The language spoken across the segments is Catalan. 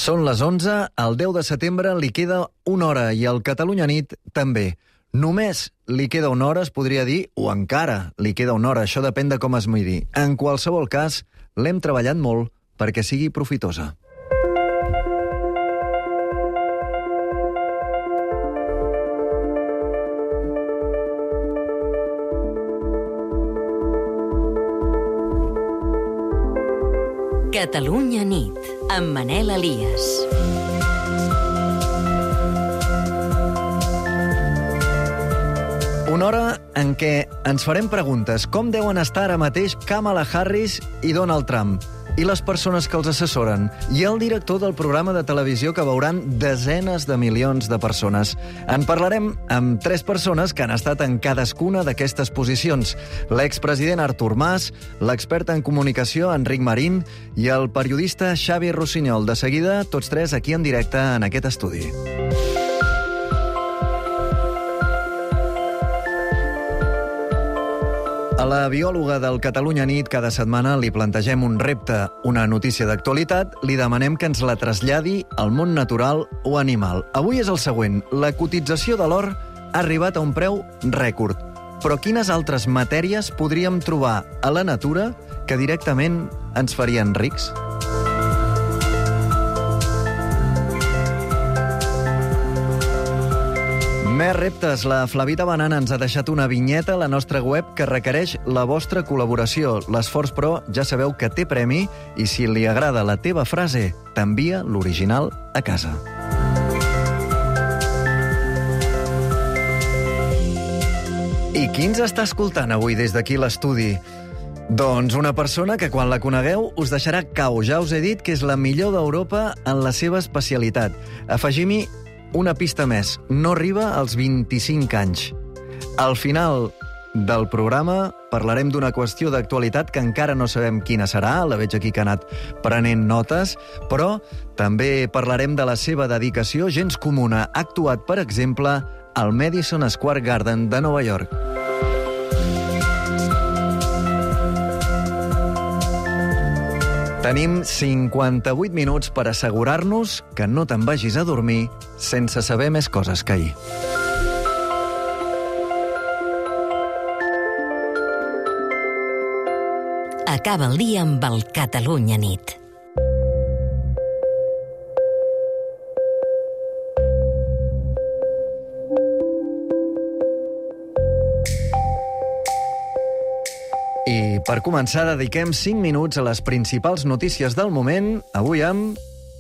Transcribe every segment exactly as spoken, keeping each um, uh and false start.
Són les onze, el deu de setembre li queda una hora i el Catalunya Nit també. Només li queda una hora, es podria dir, o encara li queda una hora, això depèn de com es miri. En qualsevol cas, l'hem treballat molt perquè sigui profitosa. Catalunya Nit, amb Manel Elias. Una hora en què ens farem preguntes com deuen estar ara mateix Kamala Harris i Donald Trump, i les persones que els assessoren, i el director del programa de televisió que veuran desenes de milions de persones. En parlarem amb tres persones que han estat en cadascuna d'aquestes posicions. L'expresident Artur Mas, l'expert en comunicació Enric Marín i el periodista Xavi Rossinyol. De seguida, tots tres aquí en directe en aquest estudi. A la biòloga del Catalunya Nit cada setmana li plantegem un repte, una notícia d'actualitat, li demanem que ens la traslladi al món natural o animal. Avui és el següent. La cotització de l'or ha arribat a un preu rècord. Però quines altres matèries podríem trobar a la natura que directament ens farien rics? Més reptes. La Flavita Banana ens ha deixat una vinyeta a la nostra web que requereix la vostra col·laboració. L'esforç, però, ja sabeu que té premi i si li agrada la teva frase, t'envia l'original a casa. I qui ens està escoltant avui des d'aquí l'estudi? Doncs una persona que quan la conegueu us deixarà cau. Ja us he dit que és la millor d'Europa en la seva especialitat. Afegim-hi una pista més, no arriba als vint-i-cinc anys. Al final del programa parlarem d'una qüestió d'actualitat que encara no sabem quina serà, la veig aquí que ha anat prenent notes, però també parlarem de la seva dedicació gens comuna. Ha actuat, per exemple, al Madison Square Garden de Nova York. Tenim cinquanta-vuit minuts per assegurar-nos que no te'n vagis a dormir sense saber més coses que ahir. Acaba el dia amb el Catalunya Nit. I per començar dediquem cinc minuts a les principals notícies del moment, avui amb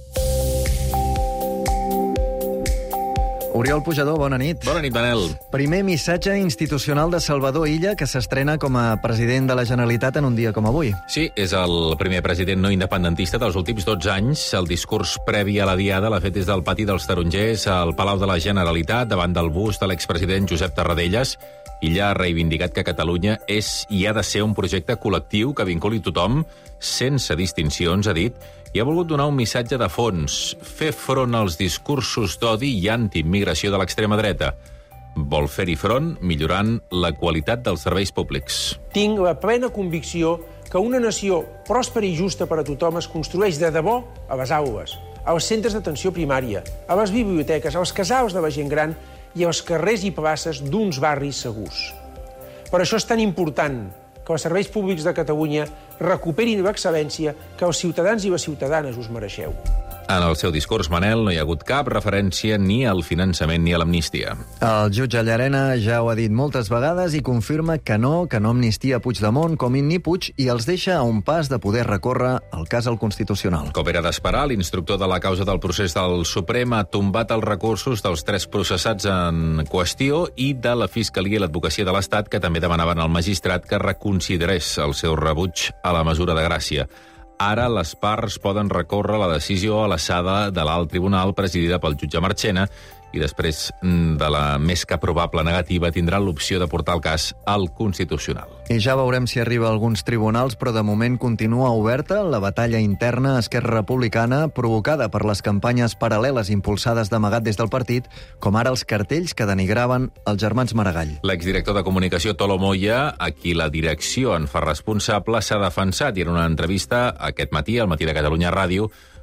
Oriol Pujador, bona nit. Bona nit, Manel. Primer missatge institucional de Salvador Illa, que s'estrena com a president de la Generalitat en un dia com avui. Sí, és el primer president no independentista dels últims dotze anys. El discurs previ a la diada l'ha fet des del pati dels Tarongers al Palau de la Generalitat, davant del bust de l'expresident Josep Tarradellas. Illa ha reivindicat que Catalunya és i ha de ser un projecte col·lectiu que vinculi tothom, sense distincions, ha dit, i ha volgut donar un missatge de fons, fer front als discursos d'odi i antiimmigració de l'extrema dreta. Vol fer-hi front millorant la qualitat dels serveis públics. Tinc la plena convicció que una nació pròspera i justa per a tothom es construeix de debò a les aules, als centres d'atenció primària, a les biblioteques, als casals de la gent gran i als carrers i places d'uns barris segurs. Per això és tan important que els serveis públics de Catalunya recuperin l'excel·lència que els ciutadans i les ciutadanes us mereixeu. En el seu discurs, Manel, no hi ha hagut cap referència ni al finançament ni a l'amnistia. El jutge Llarena ja ho ha dit moltes vegades i confirma que no, que no amnistia Puigdemont, Comín ni Puig, i els deixa a un pas de poder recórrer el cas al Constitucional. Com era d'esperar, l'instructor de la causa del procés del Suprem ha tombat els recursos dels tres processats en qüestió i de la Fiscalia i l'Advocacia de l'Estat, que també demanaven al magistrat que reconsiderés el seu rebuig a la mesura de gràcia. Ara les parts poden recórrer la decisió a la sala de l'alt tribunal presidida pel jutge Marchena i després de la més que probable negativa tindran l'opció de portar el cas al Constitucional. I ja veurem si arriba a alguns tribunals, però de moment continua oberta la batalla interna a Esquerra Republicana provocada per les campanyes paral·leles impulsades d'amagat des del partit, com ara els cartells que denigraven els germans Maragall. L'exdirector de comunicació Tolo Moya, a qui la direcció en fa responsable, s'ha defensat i en una entrevista aquest matí al Matí de Catalunya Ràdio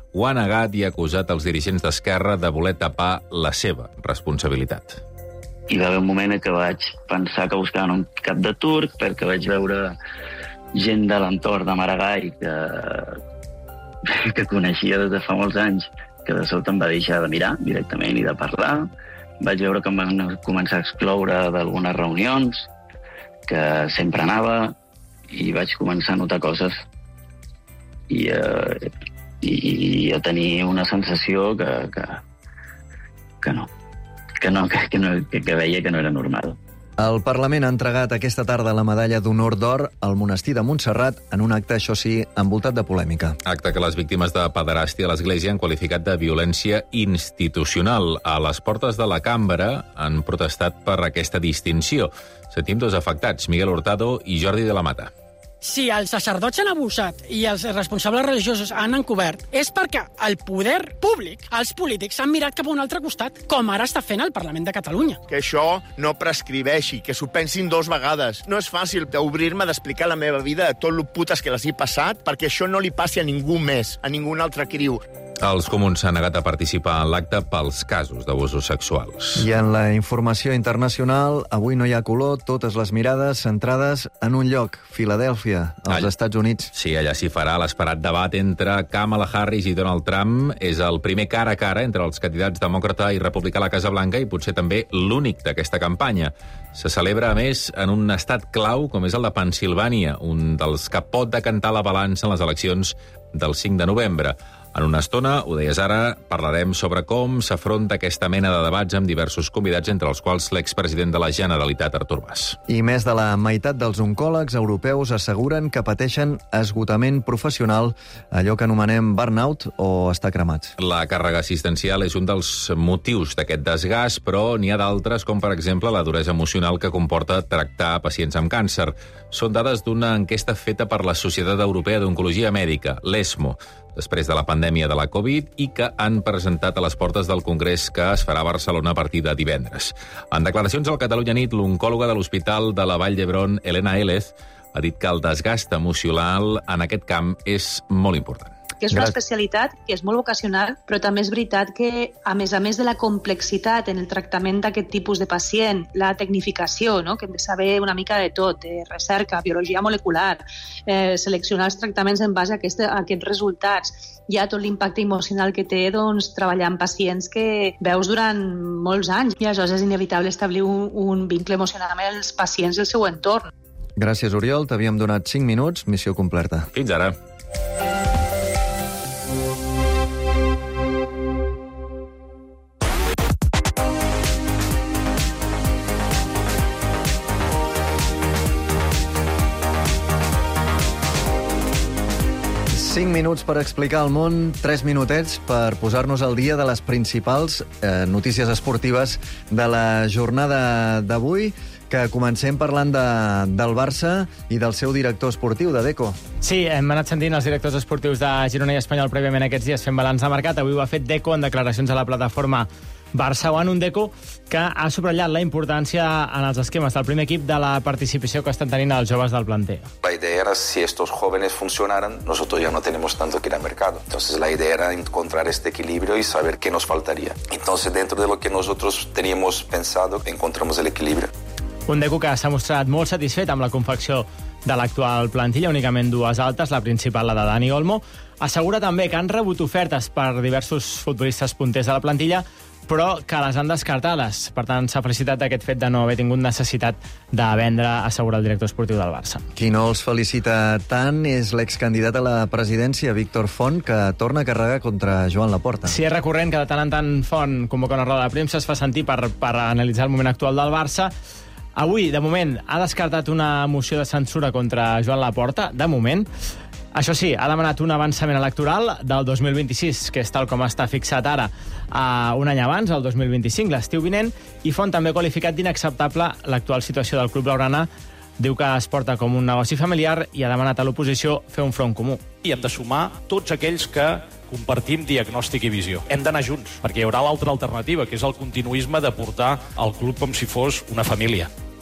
ho ha negat i ha acusat els dirigents d'Esquerra de voler tapar la seva responsabilitat. Hi va haver un moment en què vaig pensar que buscaven un cap de turc, perquè vaig veure gent de l'entorn de Maragall que, que coneixia des de fa molts anys, que de sobte em va deixar de mirar directament i de parlar. Vaig veure que em van començar a excloure d'algunes reunions, que sempre anava, i vaig començar a notar coses. I, eh, i, i a tenir una sensació que, que, que no, que, no, que, que, no que, que veia que no era normal. El Parlament ha entregat aquesta tarda la medalla d'honor d'or al monestir de Montserrat en un acte, això sí, envoltat de polèmica. Acte que les víctimes de pederàstia a l'Església han qualificat de violència institucional. A les portes de la cambra han protestat per aquesta distinció. Sentim dos afectats, Miguel Hurtado i Jordi de la Mata. Si els sacerdots han abusat i els responsables religiosos han encobert, és perquè el poder públic, els polítics, han mirat cap a un altre costat, com ara està fent el Parlament de Catalunya. Que això no prescriveixi, que s'ho pensin dos vegades. No és fàcil obrir-me d'explicar la meva vida de tot lo putes que les he passat, perquè això no li passi a ningú més, a ningú altre criu. Els comuns s'han negat a participar en l'acte pels casos d'abusos sexuals. I en la informació internacional, avui no hi ha color, totes les mirades centrades en un lloc, Filadèlfia, als All... Estats Units. Sí, allà s'hi farà l'esperat debat entre Kamala Harris i Donald Trump. És el primer cara a cara entre els candidats demòcrata i republicà a la Casa Blanca i potser també l'únic d'aquesta campanya. Se celebra, a més, en un estat clau com és el de Pennsilvània, un dels que pot decantar la balança en les eleccions del cinc de novembre. En una estona, ho deies ara, parlarem sobre com s'afronta aquesta mena de debats amb diversos convidats, entre els quals l'expresident de la Generalitat, Artur Mas. I més de la meitat dels oncòlegs europeus asseguren que pateixen esgotament professional, allò que anomenem burnout o estar cremats. La càrrega assistencial és un dels motius d'aquest desgast, però n'hi ha d'altres, com per exemple la duresa emocional que comporta tractar pacients amb càncer. Són dades d'una enquesta feta per la Societat Europea d'Oncologia Mèdica, l'ESMO, després de la pandèmia de la Covid, i que han presentat a les portes del Congrés que es farà a Barcelona a partir de divendres. En declaracions al Catalunya Nit, l'oncòloga de l'Hospital de la Vall d'Hebron, Elena Élez, ha dit que el desgast emocional en aquest camp és molt important. Que és una especialitat que és molt vocacional, però també és veritat que, a més a més de la complexitat en el tractament d'aquest tipus de pacient, la tecnificació, no? Que hem de saber una mica de tot, de recerca, biologia molecular, eh, seleccionar els tractaments en base a, aquest, a aquests resultats, hi ha tot l'impacte emocional que té doncs, treballar amb pacients que veus durant molts anys, i aleshores és inevitable establir un, un vincle emocional amb els pacients i el seu entorn. Gràcies, Oriol. T'havíem donat cinc minuts, missió completa. Fins ara. cinc minuts per explicar el món, tres minutets per posar-nos al dia de les principals eh, notícies esportives de la jornada d'avui, que comencem parlant de, del Barça i del seu director esportiu, de Deco. Sí, hem anat sentint els directors esportius de Girona i Espanyol prèviament aquests dies fent balanç de mercat. Avui ho ha fet Deco en declaracions a la plataforma Barça One, un Deco que ha subratllat la importància en els esquemes del primer equip de la participació que estan tenint els joves del planter. La idea era, si estos jóvenes funcionaran, nosotros ya no tenemos tanto que ir al mercado. Entonces la idea era encontrar este equilibrio y saber qué nos faltaría. Entonces, dentro de lo que nosotros teníamos pensado, encontramos el equilibrio. Un Deco que s'ha mostrat molt satisfet amb la confecció de l'actual plantilla, únicament dues altes, la principal, la de Dani Olmo. Assegura també que han rebut ofertes per diversos futbolistes punters de la plantilla, però que les han descartades. Per tant, s'ha felicitat d'aquest fet de no haver tingut necessitat de vendre, assegura el director esportiu del Barça. Qui no els felicita tant és l'excandidat a la presidència, Víctor Font, que torna a carregar contra Joan Laporta. Sí, és recurrent que de tant en tant Font convoca una roda de premsa, es fa sentir per, per analitzar el moment actual del Barça. Avui, de moment, ha descartat una moció de censura contra Joan Laporta, de moment. Això sí, ha demanat un avançament electoral del dos mil vint-i-sis, que és tal com està fixat ara, a un any abans, el dos mil vint-i-cinc, l'estiu vinent, i Font també ha qualificat d'inacceptable l'actual situació del club blaugrana. Diu que es porta com un negoci familiar i ha demanat a l'oposició fer un front comú. I hem de sumar tots aquells que compartim diagnòstic i visió. Hem d'anar junts, perquè hi haurà l'altra alternativa, que és el continuisme de portar el club com si fos una família.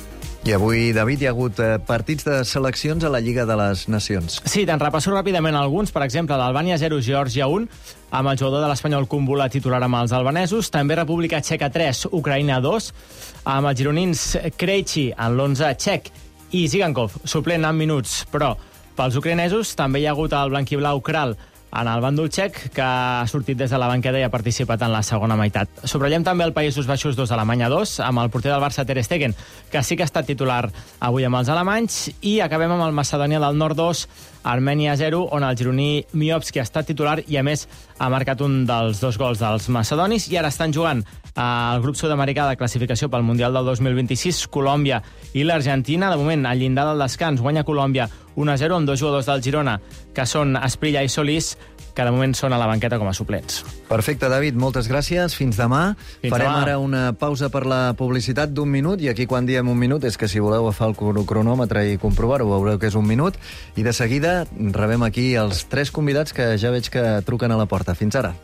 I avui, David, hi ha hagut partits de seleccions a la Lliga de les Nacions. Sí, te'n repasso ràpidament alguns. Per exemple, l'Albània zero, Geòrgia un, amb el jugador de l'Espanyol Kumbula titular amb els albanesos. També República Txeca tres, Ucraïna dos, amb els gironins Krejci en l'onze txec i Zigankov, suplent en minuts. Però pels ucraïnesos també hi ha hagut el blanquiblau Kral en el bàndol txec, que ha sortit des de la banqueta i ha participat en la segona meitat. Sobratllem també el Països Baixos dos, Alemanya dos, amb el porter del Barça Ter Stegen, que sí que ha estat titular avui amb els alemanys, i acabem amb el Macedònia del Nord dos, Armènia zero, on el gironí Miovski ha estat titular i, a més, ha marcat un dels dos gols dels macedonis, i ara estan jugant al grup sud-americà de classificació pel Mundial del dos mil vint-i-sis, Colòmbia i l'Argentina. De moment, al llindar del descans, guanya Colòmbia un a zero amb dos jugadors del Girona, que són Asprilla i Solís, que de moment són a la banqueta com a suplents. Perfecte, David, moltes gràcies. Fins demà. Fins Farem demà. ara una pausa per la publicitat d'un minut, i aquí quan diem un minut és que si voleu agafar el cronòmetre i comprovar-ho, veureu que és un minut, i de seguida rebem aquí els tres convidats que ja veig que truquen a la porta. Fins ara.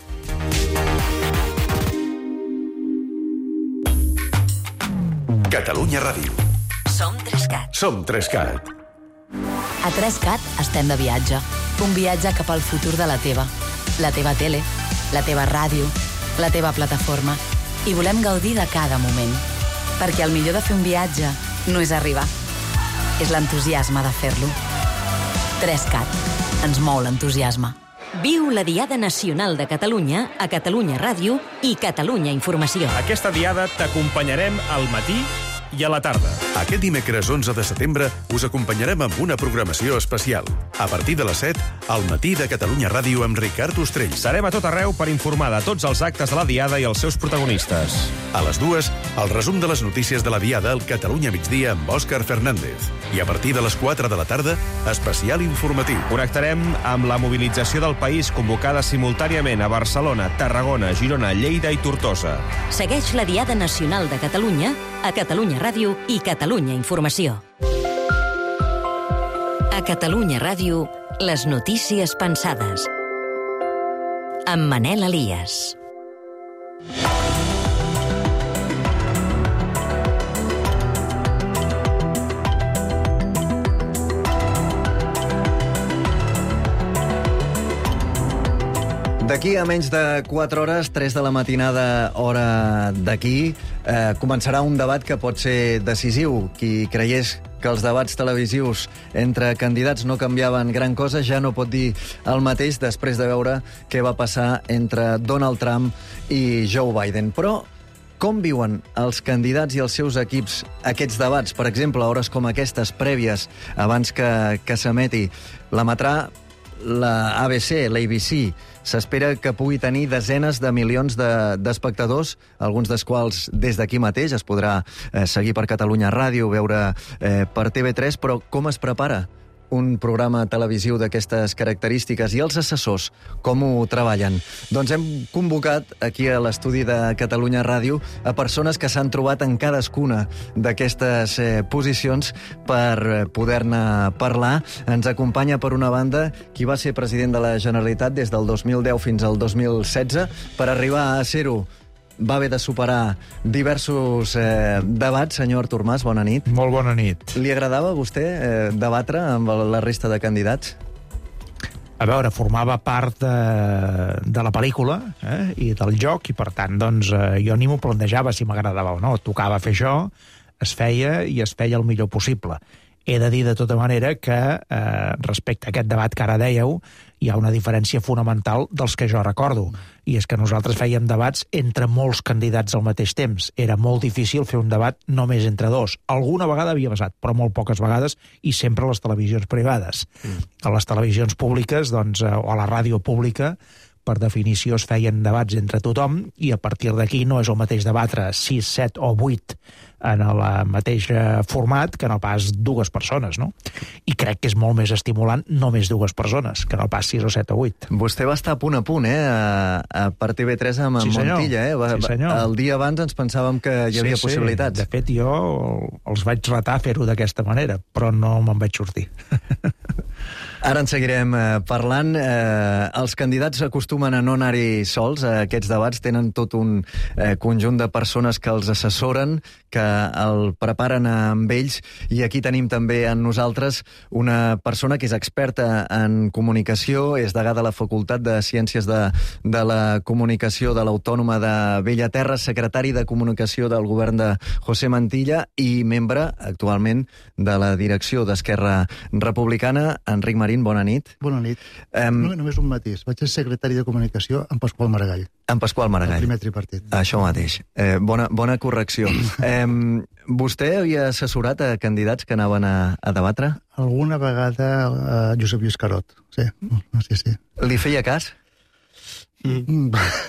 Catalunya Ràdio. Som Trescat. Som Trescat. A Trescat estem de viatge. Un viatge cap al futur de la teva. La teva tele, la teva ràdio, la teva plataforma. I volem gaudir de cada moment. Perquè el millor de fer un viatge no és arribar. És l'entusiasme de fer-lo. Trescat. Ens mou l'entusiasme. Viu la Diada Nacional de Catalunya a Catalunya Ràdio i Catalunya Informació. Aquesta diada t'acompanyarem al matí i a la tarda. Aquest dimecres onze de setembre us acompanyarem amb una programació especial. A partir de les set, al matí de Catalunya Ràdio amb Ricard Ostrell. Serem a tot arreu per informar de tots els actes de la Diada i els seus protagonistes. A les dues, el resum de les notícies de la Diada al Catalunya Migdia amb Òscar Fernández. I a partir de les quatre de la tarda, especial informatiu. Connectarem amb la mobilització del país convocada simultàniament a Barcelona, Tarragona, Girona, Lleida i Tortosa. Segueix la Diada Nacional de Catalunya a Catalunya Ràdio i Catalunya Informació. A Catalunya Ràdio, les notícies pensades. Amb Manel Elias. D'aquí a menys de quatre hores, tres de la matinada, hora d'aquí, eh, començarà un debat que pot ser decisiu. Qui creiés que els debats televisius entre candidats no canviaven gran cosa ja no pot dir el mateix després de veure què va passar entre Donald Trump i Joe Biden. Però com viuen els candidats i els seus equips aquests debats? Per exemple, a hores com aquestes, prèvies, abans que, que s'emeti, l'emetrà la A B C, l'A B C. S'espera que pugui tenir desenes de milions d'espectadors, de, alguns dels quals des d'aquí mateix es podrà eh, seguir per Catalunya Ràdio, veure eh, per T V tres, però com es prepara un programa televisiu d'aquestes característiques i els assessors, com ho treballen? Doncs hem convocat aquí a l'estudi de Catalunya Ràdio a persones que s'han trobat en cadascuna d'aquestes eh, posicions per poder-ne parlar. Ens acompanya, per una banda, qui va ser president de la Generalitat des del dos mil deu fins al dos mil setze, per arribar a ser-ho va haver de superar diversos eh, debats. Senyor Artur Mas, bona nit. Molt bona nit. Li agradava a vostè eh, debatre amb la resta de candidats? A veure, formava part de, de la pel·lícula eh, i del joc, i per tant, doncs, eh, jo ni m'ho plantejava si m'agradava o no. Tocava fer això, es feia i es feia el millor possible. He de dir de tota manera que eh, respecte a aquest debat que ara dèieu, hi ha una diferència fonamental dels que jo recordo, i és que nosaltres fèiem debats entre molts candidats al mateix temps. Era molt difícil fer un debat només entre dos. Alguna vegada havia passat, però molt poques vegades, i sempre a les televisions privades. Mm. A les televisions públiques, doncs, o a la ràdio pública, per definició es feien debats entre tothom, i a partir d'aquí no és el mateix debatre sis, set o vuit en el mateix format que no pas dues persones, no? I crec que és molt més estimulant només dues persones, que no pas sis o set o vuit. Vostè va estar a punt a punt, eh? A, a per T V tres amb sí, Montilla, eh? Va, sí, senyor. El dia abans ens pensàvem que hi havia sí, possibilitats. Sí. De fet, jo els vaig retar a fer-ho d'aquesta manera, però no me'n vaig sortir. Ara en seguirem eh, parlant. Eh, els candidats acostumen a no anar-hi sols. Eh, aquests debats tenen tot un eh, conjunt de persones que els assessoren, que el preparen amb ells, i aquí tenim també en nosaltres una persona que és experta en comunicació, és degà de la Facultat de Ciències de, de la Comunicació de l'Autònoma de Bellaterra, secretari de Comunicació del govern de José Mantilla i membre actualment de la direcció d'Esquerra Republicana. Enric Marín, bona nit. Bona nit. Um, no, només un matís. Vaig ser secretari de Comunicació amb Pasqual Maragall. En Pasqual Maragall. El primer tripartit. Això mateix. Eh, bona, bona correcció. eh, vostè havia assessorat a candidats que anaven a, a debatre? Alguna vegada a Josep Lluís Carot, sí. sí, sí. Li feia cas? Mm.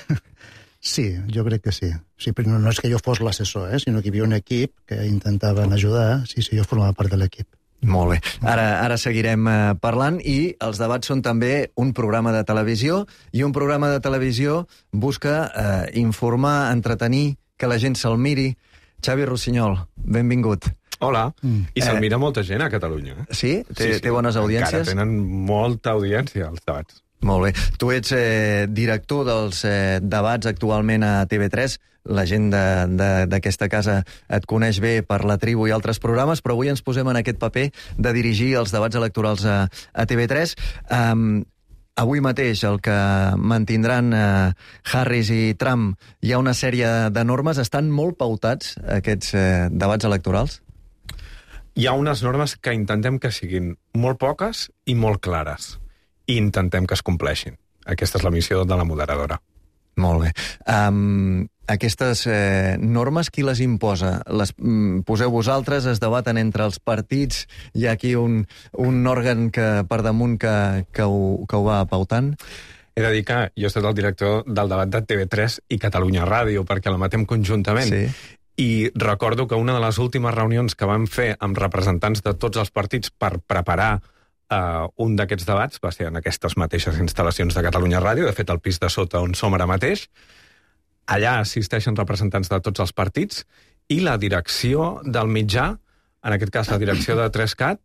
Sí, jo crec que sí. Sí, però no és que jo fos l'assessor, eh, sinó que hi havia un equip que intentaven ajudar. Sí, sí, jo formava part de l'equip. Molt bé. Ara, ara seguirem eh, parlant, i els debats són també un programa de televisió, i un programa de televisió busca eh, informar, entretenir, que la gent se'l miri. Xavi Rossinyol, benvingut. Hola. Mm. I se'l Eh, mira molta gent a Catalunya. Sí? Té, té bones audiències? Encara tenen molta audiència, els debats. Molt bé. Tu ets eh, director dels eh, debats actualment a T V tres. La gent d'aquesta casa et coneix bé per La Tribu i altres programes, però avui ens posem en aquest paper de dirigir els debats electorals a, a T V tres. Um, avui mateix el que mantindran eh, Harris i Trump, hi ha una sèrie de normes. Estan molt pautats aquests eh, debats electorals? Hi ha unes normes que intentem que siguin molt poques i molt clares, i intentem que es compleixin. Aquesta és la missió de la moderadora. Molt bé. Um, aquestes eh, normes, qui les imposa? Les mm, poseu vosaltres, es debaten entre els partits? Hi ha aquí un, un òrgan que per damunt que, que, ho, que ho va pautant? He de dir que jo he estat el director del debat de T V tres i Catalunya Ràdio, perquè la matem conjuntament. Sí. I recordo que una de les últimes reunions que vam fer amb representants de tots els partits per preparar Uh, un d'aquests debats va ser en aquestes mateixes instal·lacions de Catalunya Ràdio, de fet al pis de sota on som ara mateix. Allà assisteixen representants de tots els partits, i la direcció del mitjà, en aquest cas la direcció de trescat,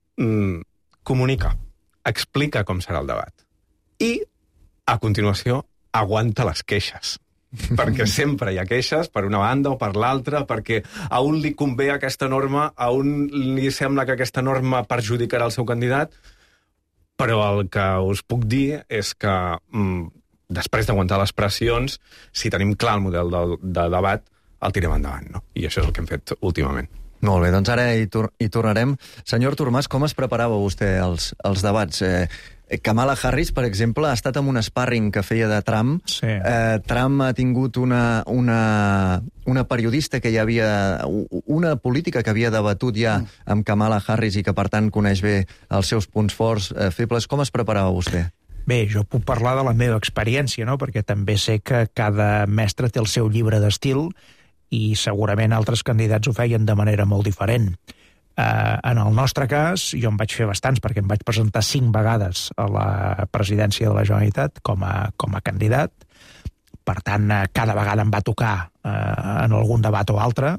mm, comunica, explica com serà el debat. I, a continuació, aguanta les queixes. Perquè sempre hi ha queixes, per una banda o per l'altra, perquè a un li convé aquesta norma, a un li sembla que aquesta norma perjudicarà el seu candidat, però el que us puc dir és que mm, després d'aguantar les pressions, si tenim clar el model de, de debat, el tirem endavant, no? I això és el que hem fet últimament. Molt bé, doncs ara hi, tor hi tornarem. Senyor Tormàs, com es preparava vostè els, els debats? Eh, Kamala Harris, per exemple, ha estat en un sparring que feia de Trump. Sí. Eh, Trump ha tingut una, una, una periodista que hi havia... una política que havia debatut ja amb Kamala Harris i que, per tant, coneix bé els seus punts forts, eh, febles. Com es preparava vostè? Bé, jo puc parlar de la meva experiència, no? Perquè també sé que cada mestre té el seu llibre d'estil i segurament altres candidats ho feien de manera molt diferent. Uh, en el nostre cas, jo em vaig fer bastants perquè em vaig presentar cinc vegades a la presidència de la Generalitat com a, com a candidat. Per tant, uh, cada vegada em va tocar uh, en algun debat o altre,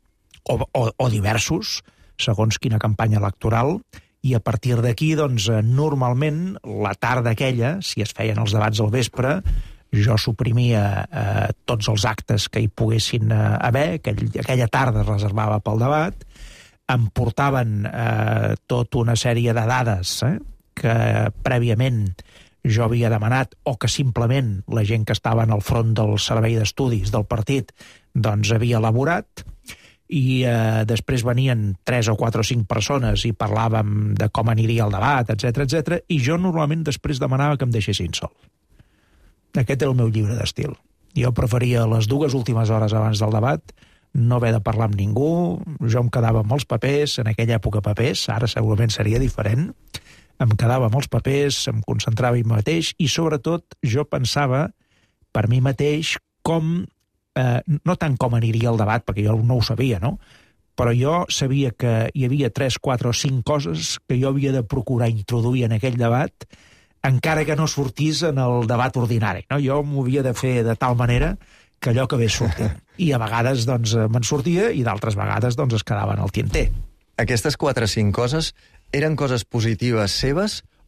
o, o, o diversos, segons quina campanya electoral, i a partir d'aquí, doncs, uh, normalment, la tarda aquella, si es feien els debats al vespre, jo suprimia eh, tots els actes que hi poguessin eh, haver, aquell, aquella tarda es reservava pel debat, em portaven eh, tota una sèrie de dades eh, que prèviament jo havia demanat, o que simplement la gent que estava en el front del servei d'estudis del partit doncs havia elaborat, i eh, després venien tres o quatre o cinc persones i parlàvem de com aniria el debat, etcètera, etcètera, i jo normalment després demanava que em deixessin sol. Aquest era el meu llibre d'estil. Jo preferia les dues últimes hores abans del debat no haver de parlar amb ningú, jo em quedava amb els papers, en aquella època papers, ara segurament seria diferent, em quedava amb els papers, em concentrava en mi mateix, i sobretot jo pensava per mi mateix com, eh, no tant com aniria el debat, perquè jo no ho sabia, no? Però jo sabia que hi havia tres, quatre o cinc coses que jo havia de procurar introduir en aquell debat, encara que no sortís en el debat ordinari, no? Jo m'ho havia de fer de tal manera que allò acabés sortint. I a vegades doncs, me'n sortia i d'altres vegades doncs, es quedaven al tinter. Aquestes quatre o cinc coses eren coses positives seves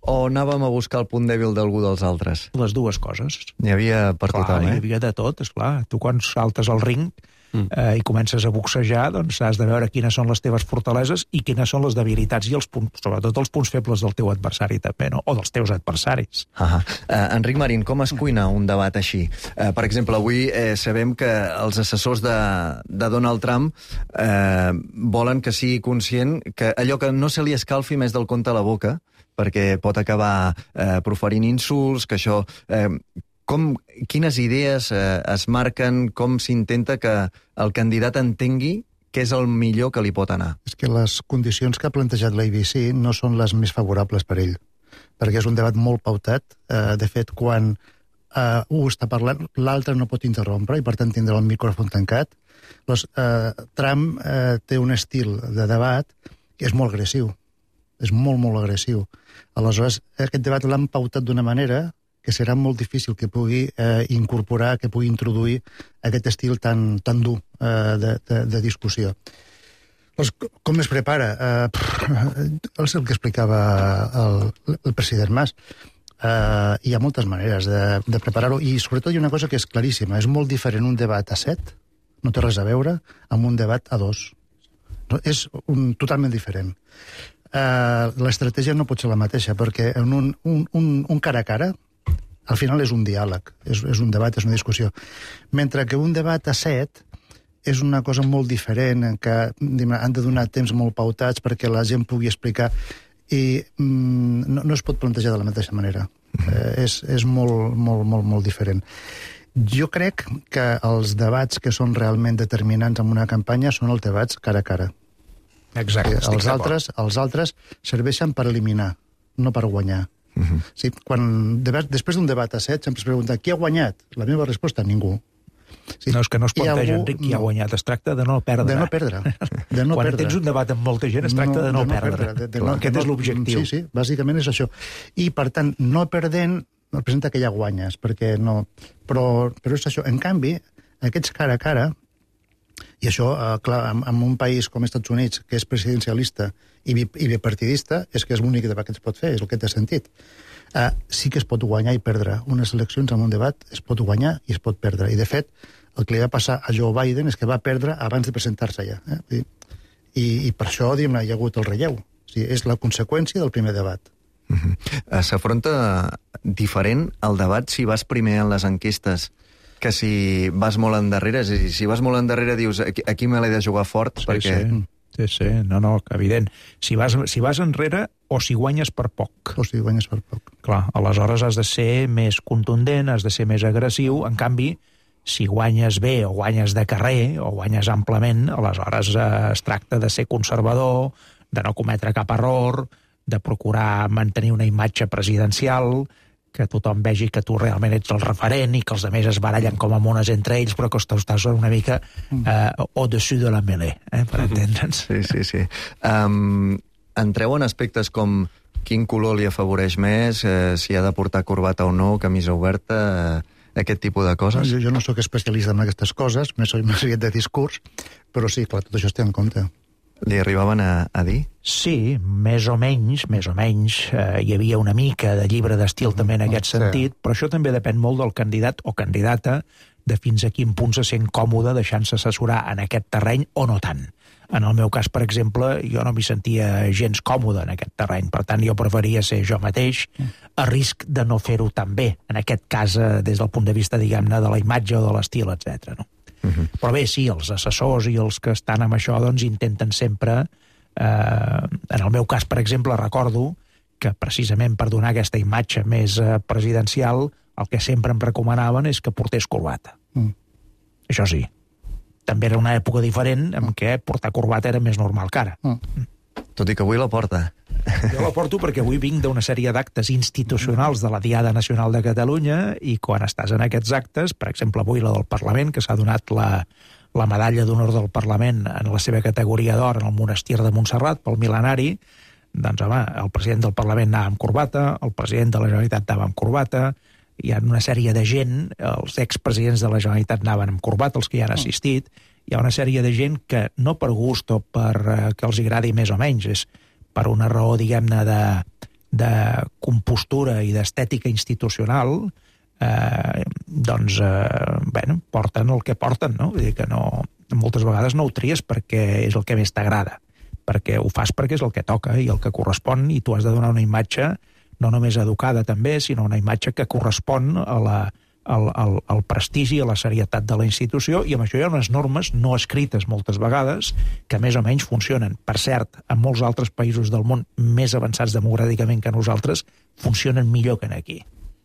o anàvem a buscar el punt dèbil d'algú dels altres? Les dues coses. N'hi havia per clar, tothom, eh? Hi havia de tot, esclar. Tu quan saltes al ring mm. eh, i comences a boxejar, doncs has de veure quines són les teves fortaleses i quines són les debilitats i els punts, sobretot els punts febles del teu adversari també, no? O dels teus adversaris. Ah, uh, Enric Marín, com es cuina un debat així? Uh, per exemple, avui eh, sabem que els assessors de, de Donald Trump eh, volen que sigui conscient que allò que no se li escalfi més del compte a la boca, perquè pot acabar eh, proferint insults, que això... Eh, com, quines idees eh, es marquen, com s'intenta que el candidat entengui què és el millor que li pot anar? És que les condicions que ha plantejat l'A B C no són les més favorables per ell, perquè és un debat molt pautat. Eh, de fet, quan eh, un està parlant, l'altre no pot interrompre i per tant tindrà el micròfon tancat. Los, eh, Trump eh, té un estil de debat que és molt agressiu, és molt, molt agressiu. Aleshores, aquest debat l'han pautat d'una manera que serà molt difícil que pugui eh, incorporar, que pugui introduir aquest estil tan, tan dur eh, de, de, de discussió. Pues, com es prepara? Eh, és el que explicava el, el president Mas. Eh, hi ha moltes maneres de, de preparar-ho i sobretot hi ha una cosa que és claríssima. És molt diferent un debat a set, no té res a veure, amb un debat a dos. No? És un, totalment diferent. Uh, l'estratègia no pot ser la mateixa, perquè en un, un, un, un cara a cara, al final és un diàleg, és, és un debat, és una discussió. Mentre que un debat a set és una cosa molt diferent, en què han de donar temps molt pautats perquè la gent pugui explicar, i mm, no, no es pot plantejar de la mateixa manera. Uh, és és molt, molt, molt, molt diferent. Jo crec que els debats que són realment determinants en una campanya són els debats cara a cara. Exacte, els altres, els altres serveixen per eliminar, no per guanyar. Uh-huh. Sí, quan, debat, després d'un debat a set, sempre es pregunta qui ha guanyat? La meva resposta, ningú. Sí, no, és que no es planteja, algú... Enric, qui no. ha guanyat. Es tracta de no perdre. De no perdre. De no quan perdre. tens un debat amb molta gent, es tracta no, de no, de no perdre. perdre. De, de, Clar, no, aquest no, és l'objectiu. Sí, sí, bàsicament és això. I, per tant, no perdent representa que ja guanyes, perquè no... Però, però és això. En canvi, aquests cara a cara, i això, eh, clar, en, en un país com els Estats Units, que és presidencialista i, bi, i bipartidista, és que és l'únic debat que es pot fer, és el que té sentit. Eh, sí que es pot guanyar i perdre. Unes eleccions en un debat es pot guanyar i es pot perdre. I, de fet, el que li va passar a Joe Biden és que va perdre abans de presentar-se ja. Eh? I, i, I per això, diguem, hi ha hagut el relleu. O sigui, és la conseqüència del primer debat. Uh-huh. Uh, s'afronta diferent el debat si vas primer en les enquestes que si vas molt endarrere. És a dir, si vas molt endarrere dius aquí, aquí me l'he de jugar fort, sí, perquè... Sí. Sí, sí, no, no, evident. Si vas, si vas enrere o si guanyes per poc. O si guanyes per poc. Clar, aleshores has de ser més contundent, has de ser més agressiu. En canvi, si guanyes bé o guanyes de carrer o guanyes amplament, aleshores eh, es tracta de ser conservador, de no cometre cap error, de procurar mantenir una imatge presidencial, que tothom vegi que tu realment ets el referent i que els altres es barallen com a mones entre ells, però que estàs una mica eh, au-dessus de la mêlée, eh, per entendre'ns. Sí, sí, sí. Um, entreu en aspectes com quin color li afavoreix més, eh, si ha de portar corbata o no, camisa oberta, eh, aquest tipus de coses? Jo, jo no sóc especialista en aquestes coses, més soy més de discurs, però sí, clar, tot això es té en compte. Li arribaven a, a dir? Sí, més o menys, més o menys. Eh, hi havia una mica de llibre d'estil també en aquest sentit, però això també depèn molt del candidat o candidata, de fins a quin punt se sent còmode deixant-se assessorar en aquest terreny o no tant. En el meu cas, per exemple, jo no m'hi sentia gens còmode en aquest terreny, per tant jo preferia ser jo mateix, a risc de no fer-ho tan bé, en aquest cas des del punt de vista, diguem-ne, de la imatge o de l'estil, etcètera, no? Uh-huh. Però bé, sí, els assessors i els que estan amb això doncs intenten sempre, eh, en el meu cas, per exemple, recordo que precisament per donar aquesta imatge més eh, presidencial, el que sempre em recomanaven és que portés corbata. Mm. Això sí. També era una època diferent en què portar corbata era més normal que ara. Mm. Tot i que avui la porta. Jo la porto perquè avui vinc d'una sèrie d'actes institucionals de la Diada Nacional de Catalunya i quan estàs en aquests actes, per exemple avui la del Parlament, que s'ha donat la, la medalla d'honor del Parlament en la seva categoria d'or en el monestir de Montserrat pel mil·lenari, doncs home, el president del Parlament anava amb corbata, el president de la Generalitat anava amb corbata, hi ha una sèrie de gent, els expresidents de la Generalitat anaven amb corbata, els que hi han assistit, hi ha una sèrie de gent que no per gust o per eh, que els agradi més o menys, és per una raó, diguem-ne, de, de compostura i d'estètica institucional, eh, doncs, eh, bueno, porten el que porten, no? Vull dir que no, moltes vegades no ho tries perquè és el que més t'agrada, perquè ho fas perquè és el que toca i el que correspon, i tu has de donar una imatge no només educada també, sinó una imatge que correspon a la, al, al, al prestigi, a la serietat de la institució, i amb això hi ha unes normes no escrites moltes vegades que més o menys funcionen. Per cert, en molts altres països del món més avançats democràticament que nosaltres funcionen millor que aquí.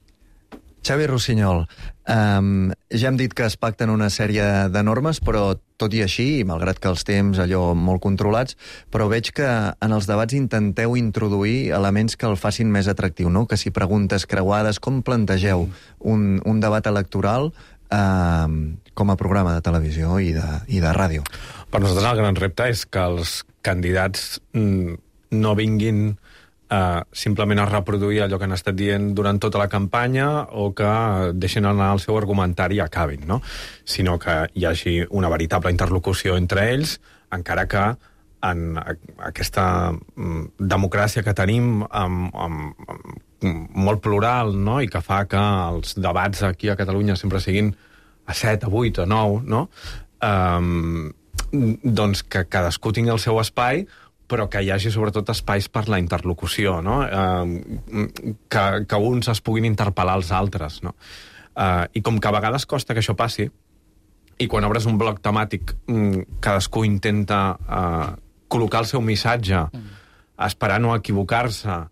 Xavi Rossinyol, um, ja hem dit que es pacten una sèrie de normes, però tot i així, i malgrat que els temps allò molt controlats, però veig que en els debats intenteu introduir elements que el facin més atractiu, no? Que si preguntes creuades, com plantegeu un, un debat electoral eh, com a programa de televisió i de, i de ràdio? Per nosaltres el gran repte és que els candidats mm, no vinguin Uh, simplement a reproduir allò que han estat dient durant tota la campanya o que deixen anar el seu argumentari i acabin, no? Sinó que hi hagi una veritable interlocució entre ells, encara que en aquesta democràcia que tenim amb, amb, amb molt plural, no? I que fa que els debats aquí a Catalunya sempre siguin a set, a vuit, a nou, no? Um, doncs que cadascú tingui el seu espai, però que hi hagi sobretot espais per la interlocució, no? Eh, que, que uns es puguin interpel·lar als altres, no? Eh, I com que a vegades costa que això passi, i quan obres un bloc temàtic cadascú intenta eh, col·locar el seu missatge, esperar no equivocar-se,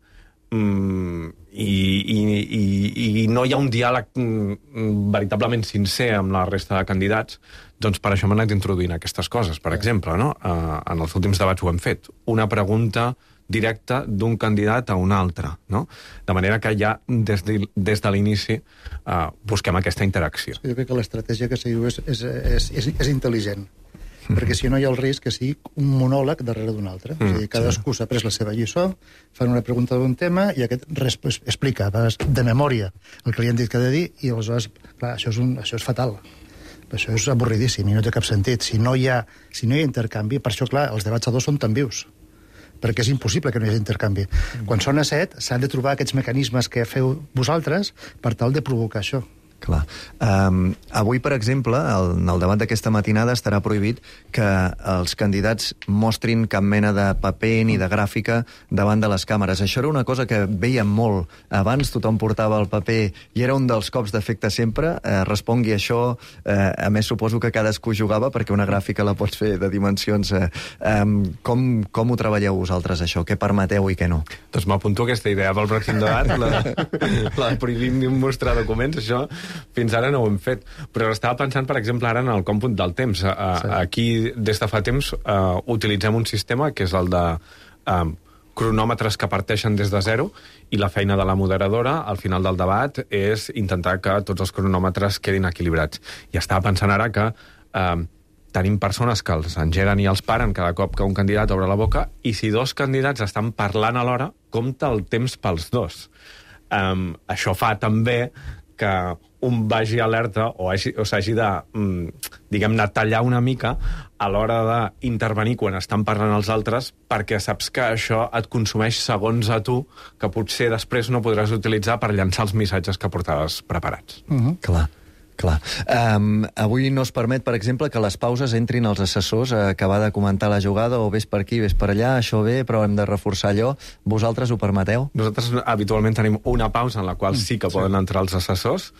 mm, i, i, i, i no hi ha un diàleg mm, veritablement sincer amb la resta de candidats, doncs per això m'han anat introduint aquestes coses. Per exemple, no? uh, en els últims debats ho hem fet. Una pregunta directa d'un candidat a un altre, no? De manera que ja des de, des de l'inici uh, busquem aquesta interacció. Jo crec que l'estratègia que seguiu és, és, és, és, és intel·ligent, mm-hmm. perquè si no hi ha el risc que sigui un monòleg darrere d'un altre. Mm, és a dir, cadascú s'ha pres la seva lliçó, fan una pregunta d'un tema i aquest explica de memòria el que li han dit que ha de dir, i aleshores, clar, això és, un, això és fatal. Això és avorridíssim i no té cap sentit. Si no hi ha, si no hi ha intercanvi, per això, clar, els debats a dos són tan vius, perquè és impossible que no hi hagi intercanvi. Mm. Quan són a set, s'han de trobar aquests mecanismes que feu vosaltres per tal de provocar això. Clar. Um, avui, per exemple, el, en el debat d'aquesta matinada estarà prohibit que els candidats mostrin cap mena de paper ni de gràfica davant de les càmeres. Això era una cosa que veiem molt. Abans tothom portava el paper i era un dels cops d'efecte sempre. Eh, respongui això. Eh, a més, suposo que cadascú jugava perquè una gràfica la pots fer de dimensions. Eh, um, com, com ho treballeu vosaltres, això? Què permeteu i què no? Doncs m'apunto aquesta idea pel pròxim debat. La, la prohibim mostrar documents, això fins ara no ho hem fet, però estava pensant, per exemple, ara en el còmput del temps. Sí. Aquí, des de fa temps, uh, utilitzem un sistema que és el de uh, cronòmetres que parteixen des de zero, i la feina de la moderadora al final del debat és intentar que tots els cronòmetres quedin equilibrats. I estava pensant ara que uh, tenim persones que els engeguen i els paren cada cop que un candidat obre la boca, i si dos candidats estan parlant alhora, compta el temps pels dos. Um, això fa també que un vagi alerta o, hagi, o s'hagi de, mm, diguem-ne, tallar una mica a l'hora d'intervenir quan estan parlant els altres, perquè saps que això et consumeix segons a tu, que potser després no podràs utilitzar per llançar els missatges que portaves preparats. Uh-huh. Clar. Clar. Um, avui no es permet, per exemple, que les pauses entrin els assessors a acabar de comentar la jugada, o ves per aquí, ves per allà, això bé, però hem de reforçar allò. Vosaltres ho permeteu? Nosaltres habitualment tenim una pausa en la qual sí que poden entrar els assessors,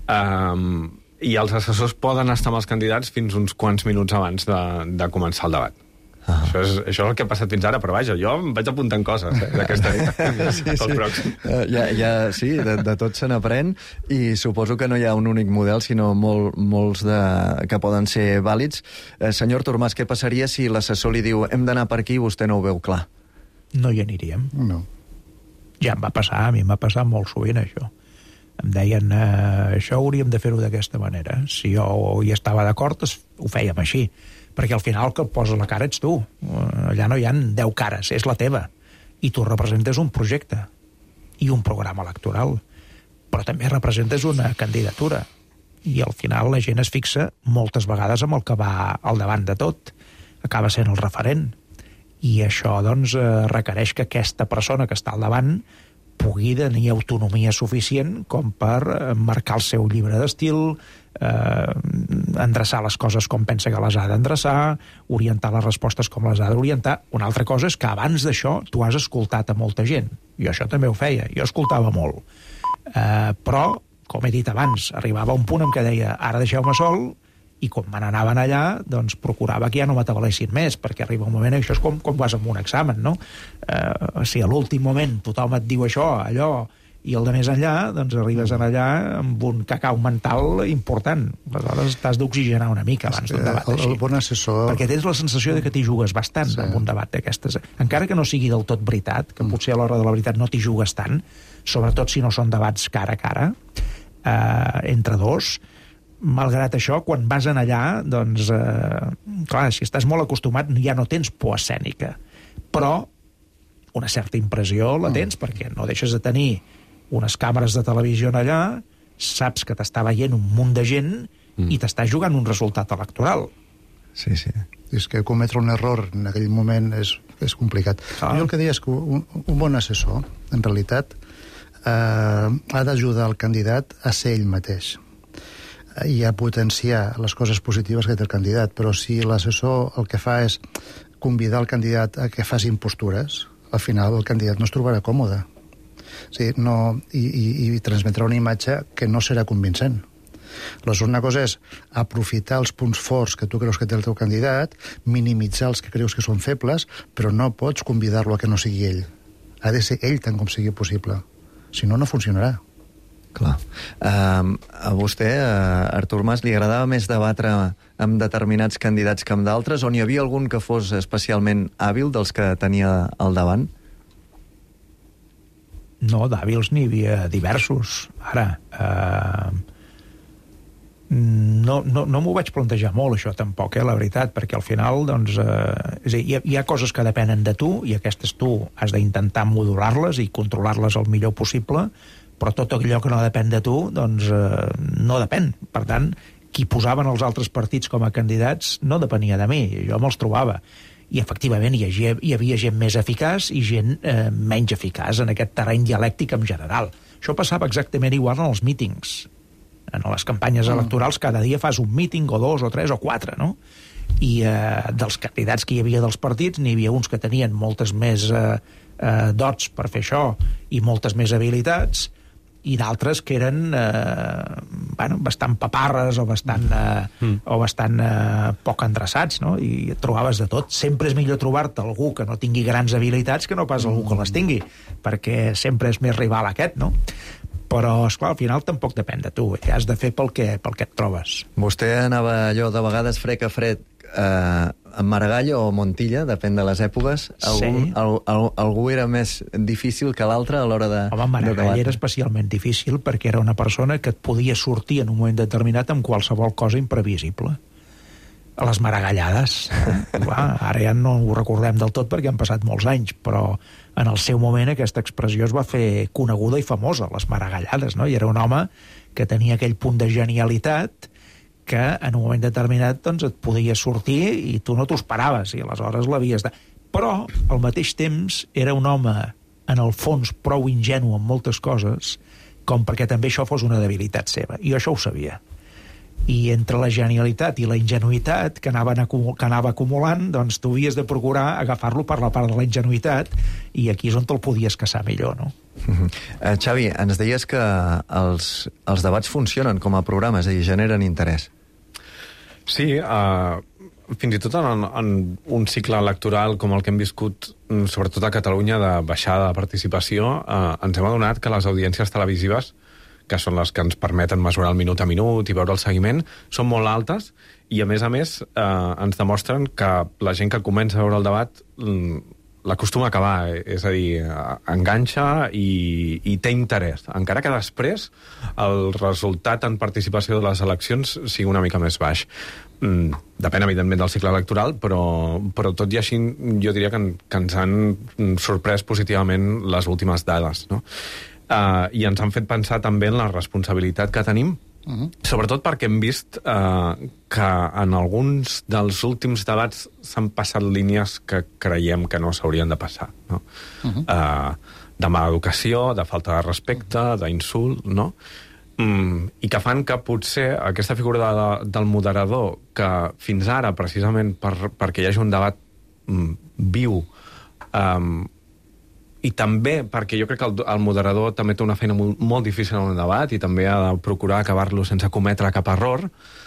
um, i els assessors poden estar amb els candidats fins uns quants minuts abans de, de començar el debat. Ah. Això, és, això és el que ha passat fins ara, però vaja, jo em vaig apuntant coses eh, d'aquesta nit. Sí, sí. Uh, ja, ja, sí, de, de tot se n'aprèn, i suposo que no hi ha un únic model, sinó molt, molts de, que poden ser vàlids. Uh, senyor Tormàs, què passaria si l'assessor li diu hem d'anar per aquí i vostè no ho veu clar? No hi aniríem. No. Ja em va passar, a mi em va passar molt sovint això. Em deien, eh, això hauríem de fer-ho d'aquesta manera. Si jo hi estava d'acord, ho fèiem així. Perquè al final que et posa la cara ets tu. Allà no hi ha deu cares, és la teva. I tu representes un projecte i un programa electoral, però també representes una candidatura. I al final la gent es fixa moltes vegades amb el que va al davant de tot. Acaba sent el referent. I això, doncs, requereix que aquesta persona que està al davant pugui tenir autonomia suficient com per marcar el seu llibre d'estil, eh, endreçar les coses com pensa que les ha d'endreçar, orientar les respostes com les ha d'orientar. Una altra cosa és que abans d'això tu has escoltat a molta gent. Jo això també ho feia, jo escoltava molt. Eh, però, com he dit abans, arribava un punt en què deia ara deixeu-me sol, i quan me n'anaven allà, doncs procurava que ja no m'atabalessin més, perquè arriba un moment, això és com, com vas amb un examen, no? Eh, si a l'últim moment tothom et diu això, allò, i el de més enllà, doncs arribes allà amb un cacau mental important. Aleshores t'has d'oxigenar una mica abans d'un debat així. El bon assessor... Perquè tens la sensació de que t'hi jugues bastant sí. en un debat d'aquestes. Encara que no sigui del tot veritat, que potser a l'hora de la veritat no t'hi jugues tant, sobretot si no són debats cara a cara, eh, entre dos, malgrat això, quan vas en allà, doncs, eh, clar, si estàs molt acostumat ja no tens por escènica, però una certa impressió la tens, mm. perquè no deixes de tenir unes càmeres de televisió allà, saps que t'està veient un munt de gent mm. i t'està jugant un resultat electoral. Sí, sí. És que cometre un error en aquell moment és, és complicat. Ah. Jo el que deia és que un, un bon assessor, en realitat, eh, ha d'ajudar el candidat a ser ell mateix i a potenciar les coses positives que té el candidat, però si l'assessor el que fa és convidar el candidat a que faci impostures, al final el candidat no es trobarà còmode. O sigui, no, i, i, i transmetrà una imatge que no serà convincent. Aleshores, una cosa és aprofitar els punts forts que tu creus que té el teu candidat, minimitzar els que creus que són febles, però no pots convidar-lo a que no sigui ell. Ha de ser ell tant com sigui possible. Si no, no funcionarà. Clar. Uh, a vostè, uh, Artur Mas, li agradava més debatre amb determinats candidats que amb d'altres, on hi havia algun que fos especialment hàbil dels que tenia al davant? No, d'hàbils n'hi havia diversos. Ara, uh, no, no, no m'ho vaig plantejar molt, això, tampoc, eh, la veritat, perquè al final, doncs, uh, és a dir, hi ha, hi ha coses que depenen de tu, i aquestes tu has d'intentar modular-les i controlar-les el millor possible, però tot allò que no depèn de tu, doncs eh, no depèn. Per tant, qui posaven els altres partits com a candidats no depenia de mi, jo me'ls trobava. I efectivament hi havia, hi havia gent més eficaç i gent eh, menys eficaç en aquest terreny dialèctic en general. Això passava exactament igual en els mítings. En les campanyes electorals cada dia fas un míting o dos o tres o quatre, no? I eh, dels candidats que hi havia dels partits n'hi havia uns que tenien moltes més eh, eh, dots per fer això i moltes més habilitats, i d'altres que eren eh, bueno, bastant paparres o bastant, eh, mm. o bastant eh, poc endreçats, no? I et trobaves de tot. Sempre és millor trobar-te algú que no tingui grans habilitats que no pas algú que les tingui, perquè sempre és més rival aquest, no? Però, esclar, al final tampoc depèn de tu, eh? Has de fer pel que, pel que et trobes. Vostè anava allò de vegades fred a fred eh, amb Maragall o Montilla, depèn de les èpoques. Algú, sí. al, al, algú era més difícil que l'altre a l'hora de, Home, Maragall de era especialment difícil perquè era una persona que et podia sortir en un moment determinat amb qualsevol cosa imprevisible. A les maragallades. Clar, ara ja no ho recordem del tot perquè han passat molts anys, però en el seu moment aquesta expressió es va fer coneguda i famosa, les maragallades, no? I era un home que tenia aquell punt de genialitat que en un moment determinat doncs, et podia sortir i tu no t'ho esperaves i aleshores l'havies de... Però, al mateix temps, era un home, en el fons, prou ingenu en moltes coses com perquè també això fos una debilitat seva. I jo això ho sabia. I entre la genialitat i la ingenuïtat que anava, que anava acumulant, doncs tu havies de procurar agafar-lo per la part de la ingenuïtat i aquí és on te'l podies caçar millor, no? Uh-huh. uh, Xavi, ens deies que els, els debats funcionen com a programes i generen interès. Sí, uh, fins i tot en, en un cicle electoral com el que hem viscut, sobretot a Catalunya, de baixada de participació, uh, ens hem adonat que les audiències televisives, que són les que ens permeten mesurar el minut a minut i veure el seguiment, són molt altes i, a més a més, eh, ens demostren que la gent que comença a veure el debat l'acostuma a acabar, és a dir, enganxa i, i té interès, encara que després el resultat en participació de les eleccions sigui una mica més baix. Mm, depèn, evidentment, del cicle electoral, però, però tot i així jo diria que, que ens han sorprès positivament les últimes dades, no? Uh, I ens han fet pensar també en la responsabilitat que tenim, uh-huh. sobretot perquè hem vist uh, que en alguns dels últims debats s'han passat línies que creiem que no s'haurien de passar, no? Uh-huh. uh, de mala educació, de falta de respecte, d'insult, no? Mm, i que fan que potser aquesta figura de, del moderador, que fins ara, precisament per, perquè hi hagi un debat mm, viu, um, i també perquè jo crec que el, el moderador també té una feina molt, molt difícil en el debat i també ha de procurar acabar-lo sense cometre cap error,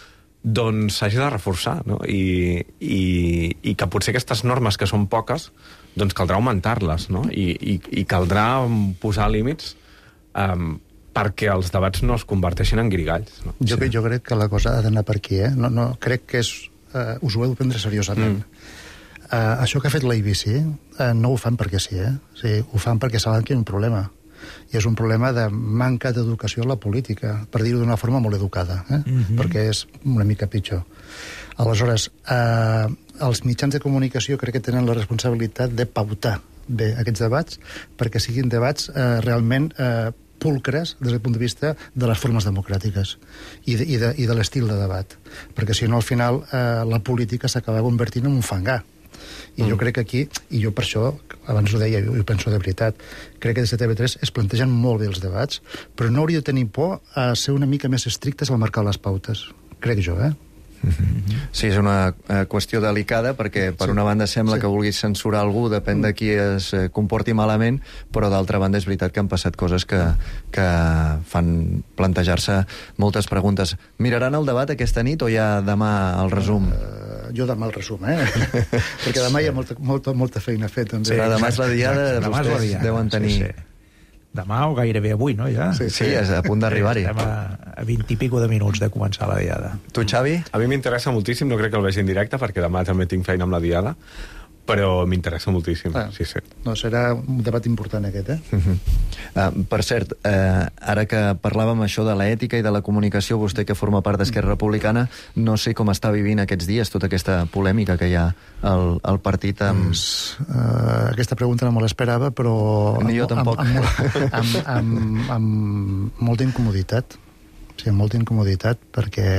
doncs s'hagi de reforçar, no? I, i, i que potser aquestes normes, que són poques, doncs caldrà augmentar-les, no? I, i, i caldrà posar límits um, perquè els debats no es converteixin en guirigalls. No? Jo, sí. jo crec que la cosa ha d'anar per aquí, eh? No, no, crec que és, uh, us ho heu de prendre seriosament. Mm. Uh, això que ha fet l'A B C uh, no ho fan perquè sí, eh? O sigui, ho fan perquè saben que hi ha un problema. I és un problema de manca d'educació a la política, per dir-ho d'una forma molt educada, eh? Mm-hmm. Perquè és una mica pitjor. Aleshores, uh, els mitjans de comunicació crec que tenen la responsabilitat de pautar bé aquests debats perquè siguin debats uh, realment uh, pulcres des del punt de vista de les formes democràtiques i de, i de, i de l'estil de debat. Perquè si no, al final, eh, la política s'acaba convertint en un fangar. I mm. jo crec que aquí, i jo per això, abans ho deia, i ho penso de veritat, crec que des de T V tres es plantegen molt bé els debats, però no hauria de tenir por a ser una mica més estrictes al marcar les pautes. Crec jo, eh? Sí, és una uh, qüestió delicada perquè per sí. una banda sembla sí. que vulguis censurar algú, depèn de qui es uh, comporti malament, però d'altra banda és veritat que han passat coses que, que fan plantejar-se moltes preguntes. Miraran el debat aquesta nit o ja demà el resum? Uh, jo demà el resum, eh? Perquè demà hi ha molta, molta, molta feina a fer, també. Sí, demà és la diada, demà vostès és la diada. Deuen tenir... Sí, sí. Demà o gairebé avui, no, ja? Sí, sí, és a punt d'arribar-hi. Estem a, a vint i pico de minuts de començar la diada. Tu, Xavi? A mi m'interessa moltíssim, no crec que el vegi en directe, perquè demà també tinc feina amb la diada, però m'interessa moltíssim, ah, sí, sí. No, serà un debat important aquest, eh? Uh-huh. Uh, per cert, uh, ara que parlàvem això de l'ètica i de la comunicació, vostè que forma part d'Esquerra Republicana, no sé com està vivint aquests dies tota aquesta polèmica que hi ha al, al partit amb... Pues, uh, aquesta pregunta no me l'esperava, però... Ni jo tampoc. Amb, amb, amb, amb, amb molta incomoditat. Sí, amb molta incomoditat, perquè...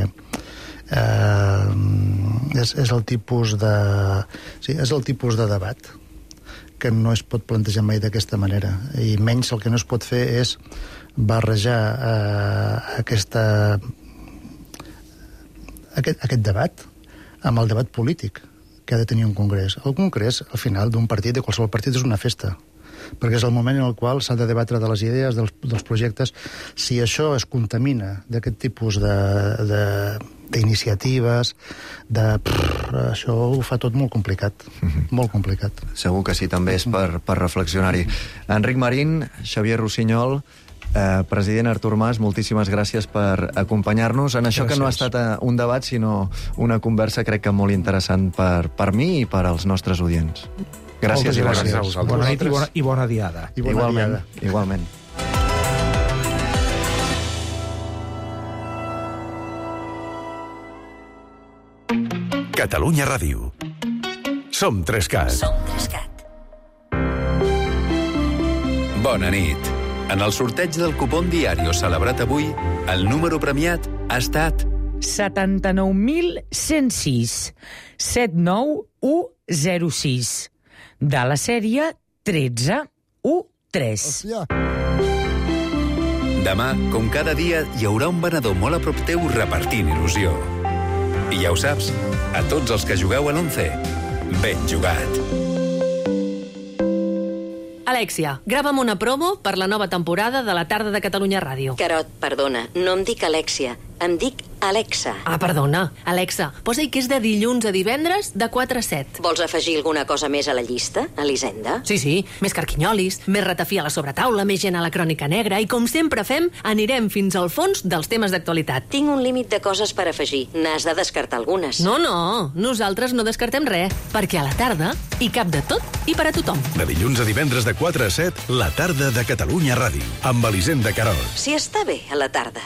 Uh, és, és el tipus de sí, és el tipus de debat que no es pot plantejar mai d'aquesta manera, i menys el que no es pot fer és barrejar uh, aquesta aquest, aquest debat amb el debat polític que ha de tenir un congrés. El congrés, al final, d'un partit, de qualsevol partit, és una festa, perquè és el moment en el qual s'ha de debatre de les idees, dels, dels projectes. Si això es contamina d'aquest tipus de, de, d'iniciatives, de... Prrr, això ho fa tot molt complicat, mm-hmm. molt complicat. Segur que sí, també és per, per reflexionar-hi. Enric Marín, Xavier Rossinyol, eh, president Artur Mas, moltíssimes gràcies per acompanyar-nos en això gràcies. Que no ha estat un debat, sinó una conversa, crec que molt interessant per, per mi i per als nostres audients. Gràcies, gràcies. gràcies a vosaltres. Bona nit i bona, i bona diada. I bona igualment, diada. Igualment. Catalunya Ràdio. Som Trescat. Som Trescat. Bona nit. En el sorteig del cupón Diario celebrat avui, el número premiat ha estat setanta-nou mil cent sis set nou u zero sis de la sèrie tretze u tres. Demà, com cada dia, hi haurà un venedor molt a prop teu repartint il·lusió. I ja ho saps, a tots els que jugueu a l'once, ben jugat. Alexia, grava'm una promo per la nova temporada de la tarda de Catalunya Ràdio. Carot, perdona, no em dic Alexia, em dic Alexa. Ah, perdona. Alexa, posa-hi que és de dilluns a divendres de quatre a set. Vols afegir alguna cosa més a la llista, Elisenda? Sí, sí, més carquinyolis, més ratafí a la sobretaula, més gent a la crònica negra i, com sempre fem, anirem fins al fons dels temes d'actualitat. Tinc un límit de coses per afegir. N'has de descartar algunes. No, no, nosaltres no descartem res, perquè a la tarda hi cap de tot i per a tothom. De dilluns a divendres de quatre a set, la tarda de Catalunya Ràdio, amb Elisenda Carós. Si està bé, a la tarda.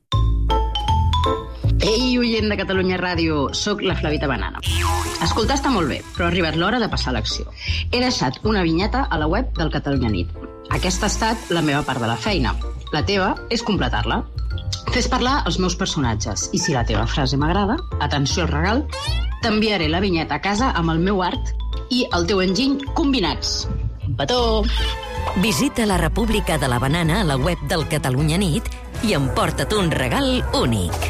Ei, oient de Catalunya Ràdio, sóc la Flavita Banana. Escoltar està molt bé, però ha arribat l'hora de passar a l'acció. He deixat una vinyeta a la web del Catalunya Nit. Aquesta ha estat la meva part de la feina. La teva és completar-la. Fes parlar els meus personatges. I si la teva frase m'agrada, atenció al regal, t'enviaré la vinyeta a casa amb el meu art i el teu enginy combinats. Un petó! Visita la República de la Banana a la web del Catalunya Nit i emporta't un regal únic.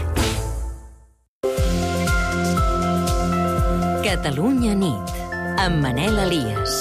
Catalunya Nit, amb Manel Elias.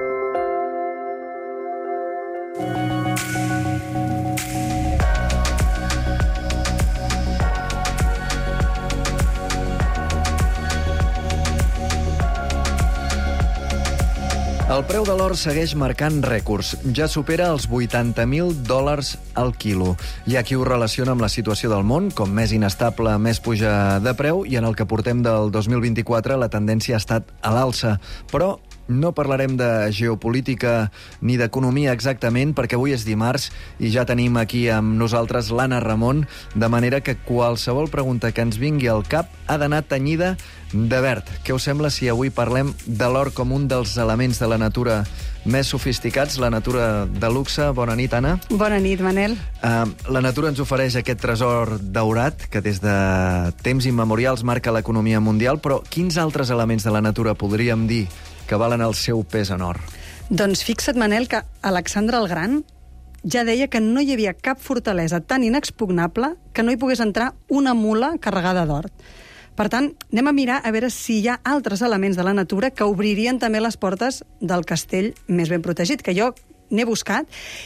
El preu de l'or segueix marcant rècords. Ja supera els vuitanta mil dòlars al quilo. Hi ha qui ho relaciona amb la situació del món, com més inestable, més puja de preu, i en el que portem del dos mil vint-i-quatre la tendència ha estat a l'alça. Però no parlarem de geopolítica ni d'economia exactament, perquè avui és dimarts i ja tenim aquí amb nosaltres l'Anna Ramon, de manera que qualsevol pregunta que ens vingui al cap ha d'anar tenyida de verd. Què us sembla si avui parlem de l'or com un dels elements de la natura més sofisticats, la natura de luxe? Bona nit, Anna. Bona nit, Manel. Uh, la natura ens ofereix aquest tresor daurat que des de temps immemorials marca l'economia mundial, però quins altres elements de la natura podríem dir que valen el seu pes en or? Doncs fixa't, Manel, que Alexandre el Gran ja deia que no hi havia cap fortalesa tan inexpugnable que no hi pogués entrar una mula carregada d'or. Per tant, anem a mirar a veure si hi ha altres elements de la natura que obririen també les portes del castell més ben protegit, que jo n'he buscat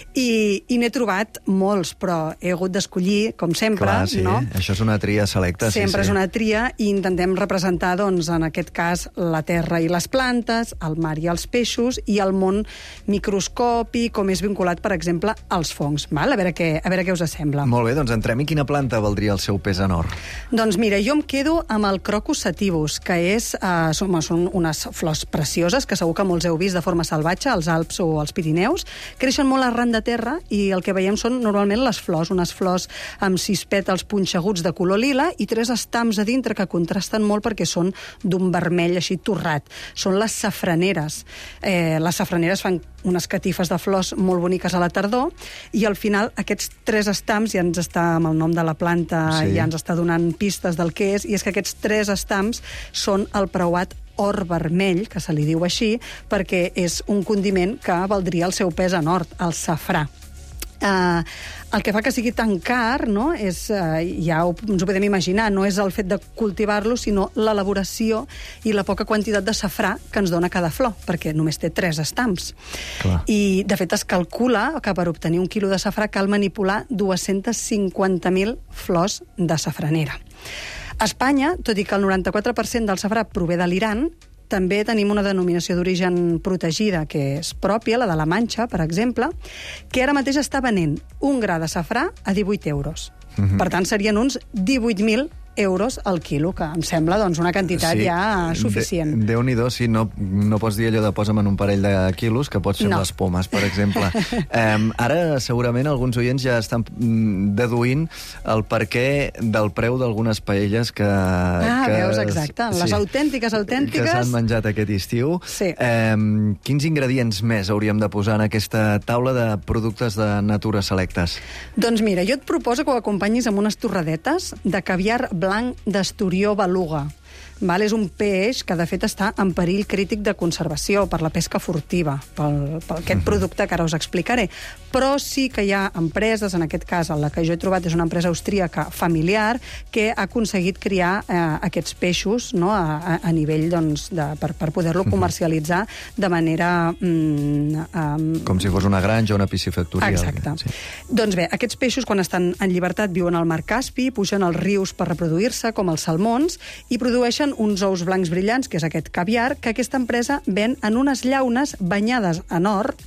i, i n'he trobat molts, però he hagut d'escollir, com sempre. Clar, sí, no? Això és una tria selecta. Sempre sí, sí. és una tria i intentem representar, doncs, en aquest cas, la terra i les plantes, el mar i els peixos, i el món microscòpic, com és vinculat, per exemple, als fongs. Val? A veure què, a veure què us sembla. Molt bé, doncs entrem-hi. Quina planta valdria el seu pes en or? Doncs mira, jo em quedo amb el Crocus sativus, que és, eh, són, són unes flors precioses que segur que molts heu vist de forma salvatge als Alps o als Pirineus. Creixen molt arran de terra i el que veiem són normalment les flors, unes flors amb sis pètals punxeguts de color lila i tres estams a dintre que contrasten molt perquè són d'un vermell així torrat. Són les safraneres. Eh, les safraneres fan unes catifes de flors molt boniques a la tardor i al final aquests tres estams, ja ens està amb el nom de la planta, sí. ja ens està donant pistes del que és, i és que aquests tres estams són el preuat or vermell, que se li diu així, perquè és un condiment que valdria el seu pes en or, el safrà. Uh, el que fa que sigui tan car, no, és, uh, ja ho, ens ho podem imaginar, no és el fet de cultivar-lo, sinó l'elaboració i la poca quantitat de safrà que ens dona cada flor, perquè només té tres estams. Clar. I, de fet, es calcula que per obtenir un quilo de safrà cal manipular dues-centes cinquanta mil flors de safranera. A Espanya, tot i que el noranta-quatre per cent del safrà prové de l'Iran, també tenim una denominació d'origen protegida que és pròpia, la de la Manxa, per exemple, que ara mateix està venent un gra de safrà a divuit euros. Mm-hmm. Per tant, serien uns divuit mil euros al quilo, que em sembla doncs, una quantitat sí, ja suficient. De, Déu-n'hi-do, sí, no, no pots dir allò de posa'm en un parell de quilos, que pots fer no. les pomes, per exemple. um, ara, segurament, alguns oients ja estan deduint el perquè del preu d'algunes paelles que... Ah, que, veus, exacte. Les sí, autèntiques, autèntiques... Que s'han menjat aquest estiu. Sí. Um, quins ingredients més hauríem de posar en aquesta taula de productes de natura selectes? Doncs mira, jo et proposo que ho acompanyis amb unes torradetes de caviar blanc d'esturió beluga. Val? És un peix que, de fet, està en perill crític de conservació per la pesca furtiva, pel, per aquest producte que ara us explicaré. Però sí que hi ha empreses, en aquest cas, la que jo he trobat és una empresa austríaca familiar, que ha aconseguit criar eh, aquests peixos, no? a, a, a nivell, doncs, de, per, per poder-lo comercialitzar de manera... Mm, um... Com si fos una granja o una piscifactoria. Exacte. Sí. Doncs bé, aquests peixos, quan estan en llibertat, viuen al mar Caspi, pugen als rius per reproduir-se, com els salmons, i produeixen uns ous blancs brillants, que és aquest caviar, que aquesta empresa ven en unes llaunes banyades en or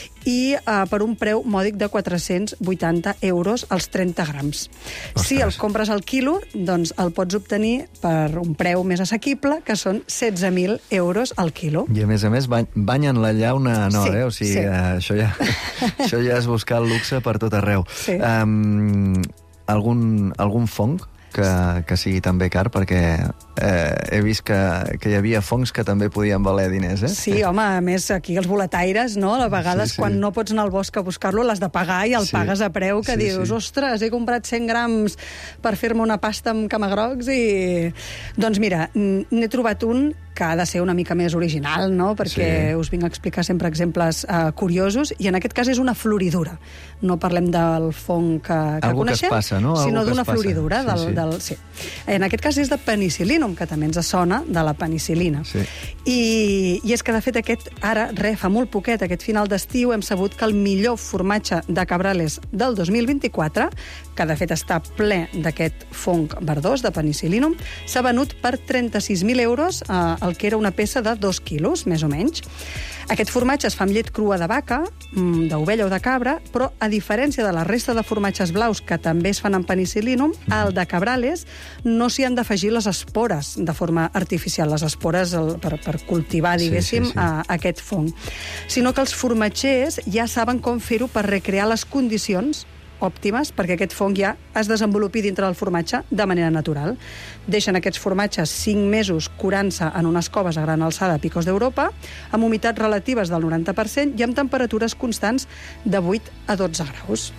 i eh, per un preu mòdic de quatre-cents vuitanta euros als trenta grams. Ostres. Si el compres al quilo, doncs el pots obtenir per un preu més assequible, que són setze mil euros al quilo. I a més a més banyen la llauna en or, sí, eh? O sigui, sí. eh, això, ja, això ja és buscar el luxe per tot arreu. Sí. Um, algun, algun fong que, que sigui també car, perquè eh, he vist que, que hi havia fongs que també podien valer diners, eh? Sí, home, a més, aquí els boletaires, no? A vegades, sí, sí. quan no pots anar al bosc a buscar-lo, l'has de pagar i el sí. pagues a preu, que sí, dius, sí. ostres, he comprat cent grams per fer-me una pasta amb camagrocs i... Doncs mira, n'he trobat un que ha de ser una mica més original, no? Perquè sí. us vinc a explicar sempre exemples uh, curiosos, i en aquest cas és una floridura. No parlem del fong que, que Algo coneixem, que es passa, no? sinó d'una passa. floridura. Sí, del, sí. Del, sí. En aquest cas és de penicil·linum, que també ens sona de la penicil·lina. Sí. I, I és que, de fet, aquest, ara, re, fa molt poquet, aquest final d'estiu, hem sabut que el millor formatge de Cabrales del dos mil vint-i-quatre, que de fet està ple d'aquest fong verdós, de penicil·linum, s'ha venut per trenta-sis mil euros, eh, el que era una peça de dos quilos, més o menys. Aquest formatge es fa amb llet crua de vaca, d'ovella o de cabra, però a diferència de la resta de formatges blaus que també es fan amb penicil·linum, al de Cabrales no s'hi han d'afegir les espores de forma artificial, les espores el, per, per cultivar, diguéssim, sí, sí, sí. A, a aquest fong. Sinó que els formatgers ja saben com fer-ho per recrear les condicions òptimes perquè aquest fong ja es desenvolupi dintre del formatge de manera natural. Deixen aquests formatges cinc mesos curant-se en unes coves a gran alçada a Picos d'Europa, amb humitats relatives del noranta per cent i amb temperatures constants de vuit a dotze graus.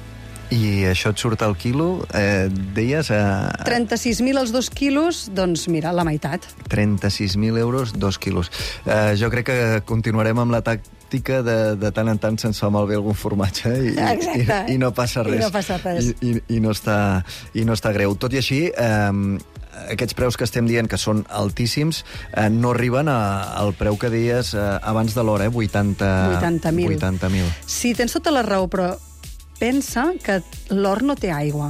I això et surt al quilo, eh, deies... Eh... trenta-sis mil als dos quilos, doncs mira, la meitat. trenta-sis mil euros, dos quilos. Eh, jo crec que continuarem amb la tàctica de, de tant en tant se'ns fa malbé algun formatge i, i, i no passa res. I no passa res. I, i, i, no, està, i no està greu. Tot i així, eh, aquests preus que estem dient que són altíssims eh, no arriben a, al preu que deies eh, abans de l'hora, eh, vuitanta mil. vuitanta mil. Sí, tens tota la raó, però pensa que l'or no té aigua.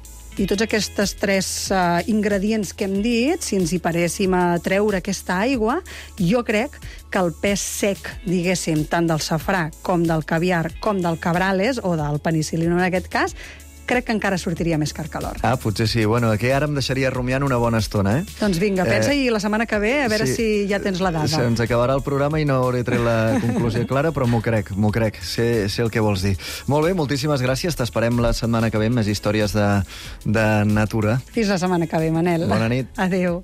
I tots aquests tres uh, ingredients que hem dit, si ens hi paréssim a treure aquesta aigua, jo crec que el pes sec, diguéssim, tant del safrà com del caviar, com del Cabrales, o del penicil·lino en aquest cas, crec que encara sortiria més car que l'or. Ah, potser sí. Bueno, aquí ara em deixaria rumiant una bona estona, eh? Doncs vinga, pensa, eh, i la setmana que ve a veure sí, si ja tens la dada. Se'ns acabarà el programa i no hauré tret la conclusió clara, però m'ho crec, m'ho crec. Sé, sé el que vols dir. Molt bé, moltíssimes gràcies. T'esperem la setmana que ve amb més històries de, de natura. Fins la setmana que ve, Manel. Bona nit. Adéu.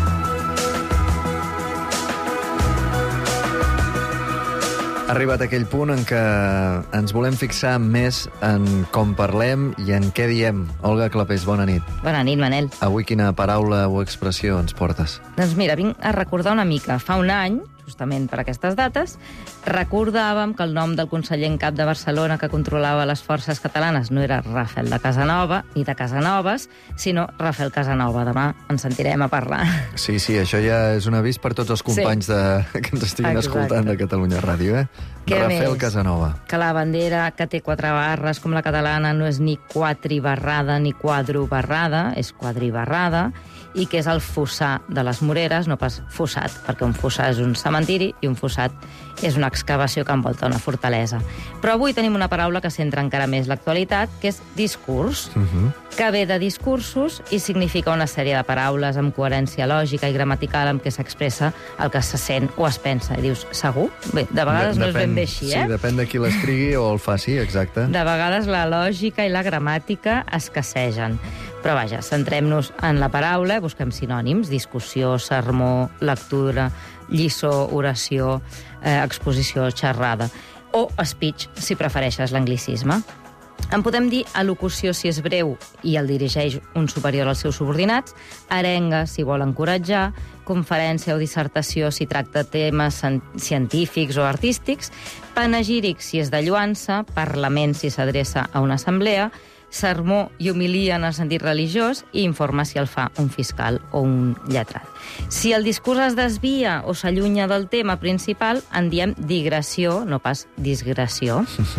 Ha arribat aquell punt en què ens volem fixar més en com parlem i en què diem. Olga Clapés, bona nit. Bona nit, Manel. Avui quina paraula o expressió ens portes? Doncs mira, vinc a recordar una mica. Fa un any, justament per aquestes dates, recordàvem que el nom del conseller en cap de Barcelona que controlava les forces catalanes no era Rafael de Casanova ni de Casanovas, sinó Rafael Casanova. Demà ens sentirem a parlar. Sí, sí, això ja és un avís per tots els companys sí. de... que ens estiguin Exacte. escoltant de Catalunya Ràdio, eh? Què Rafael més? Casanova. Que la bandera que té quatre barres, com la catalana, no és ni quatribarrada ni quadrobarrada, és quadribarrada, i que és el fossar de les Moreres, no pas fossat, perquè un fossar és un cementiri i un fossat és una excavació que envolta una fortalesa. Però avui tenim una paraula que centra encara més l'actualitat, que és discurs, uh-huh. que ve de discursos i significa una sèrie de paraules amb coherència lògica i gramatical amb què s'expressa el que se sent o es pensa. I dius, segur? Bé, de vegades de, no és ben bé així, eh? Sí, depèn de qui l'escrigui o el faci, exacte. De vegades la lògica i la gramàtica escassegen. Però vaja, centrem-nos en la paraula, busquem sinònims, discussió, sermó, lectura, lliçó, oració, eh, exposició, xerrada, o speech, si prefereixes l'anglicisme. En podem dir elocució si és breu i el dirigeix un superior als seus subordinats, arenga si vol encoratjar, conferència o dissertació si tracta temes científics o artístics, panegíric si és de lloança, parlament si s'adreça a una assemblea, sermó i homilia en el sentit religiós i informa si el fa un fiscal o un lletrat. Si el discurs es desvia o s'allunya del tema principal, en diem digressió, no pas disgressió.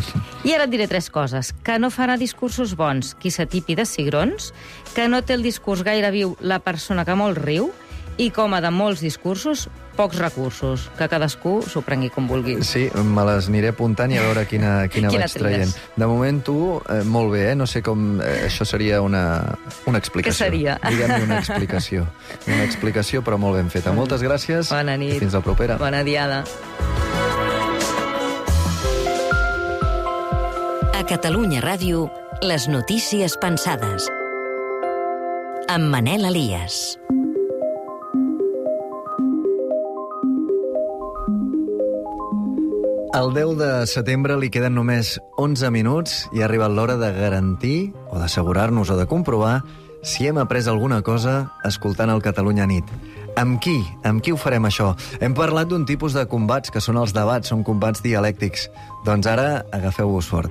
I ara et diré tres coses. Que no farà discursos bons qui s'atipi de cigrons, que no té el discurs gaire viu la persona que molt riu, i com a de molts discursos, pocs recursos, que cadascú s'ho prengui com vulgui. Sí, me les aniré apuntant i a veure quina, quina, quina vaig traient. De moment tu, eh, molt bé, eh? No sé com... Eh, això seria una, una explicació. Què seria? Diguem-ne una explicació. Una explicació, però molt ben feta. Moltes gràcies. Bona nit. I fins la propera. Bona diada. A Catalunya Ràdio, les notícies pensades. Amb Manel Elias. El deu de setembre li queden només onze minuts i ha arribat l'hora de garantir, o d'assegurar-nos o de comprovar, si hem après alguna cosa escoltant el Catalunya Nit. Amb qui? Amb qui ho farem, això? Hem parlat d'un tipus de combats, que són els debats, són combats dialèctics. Doncs ara, agafeu-vos fort.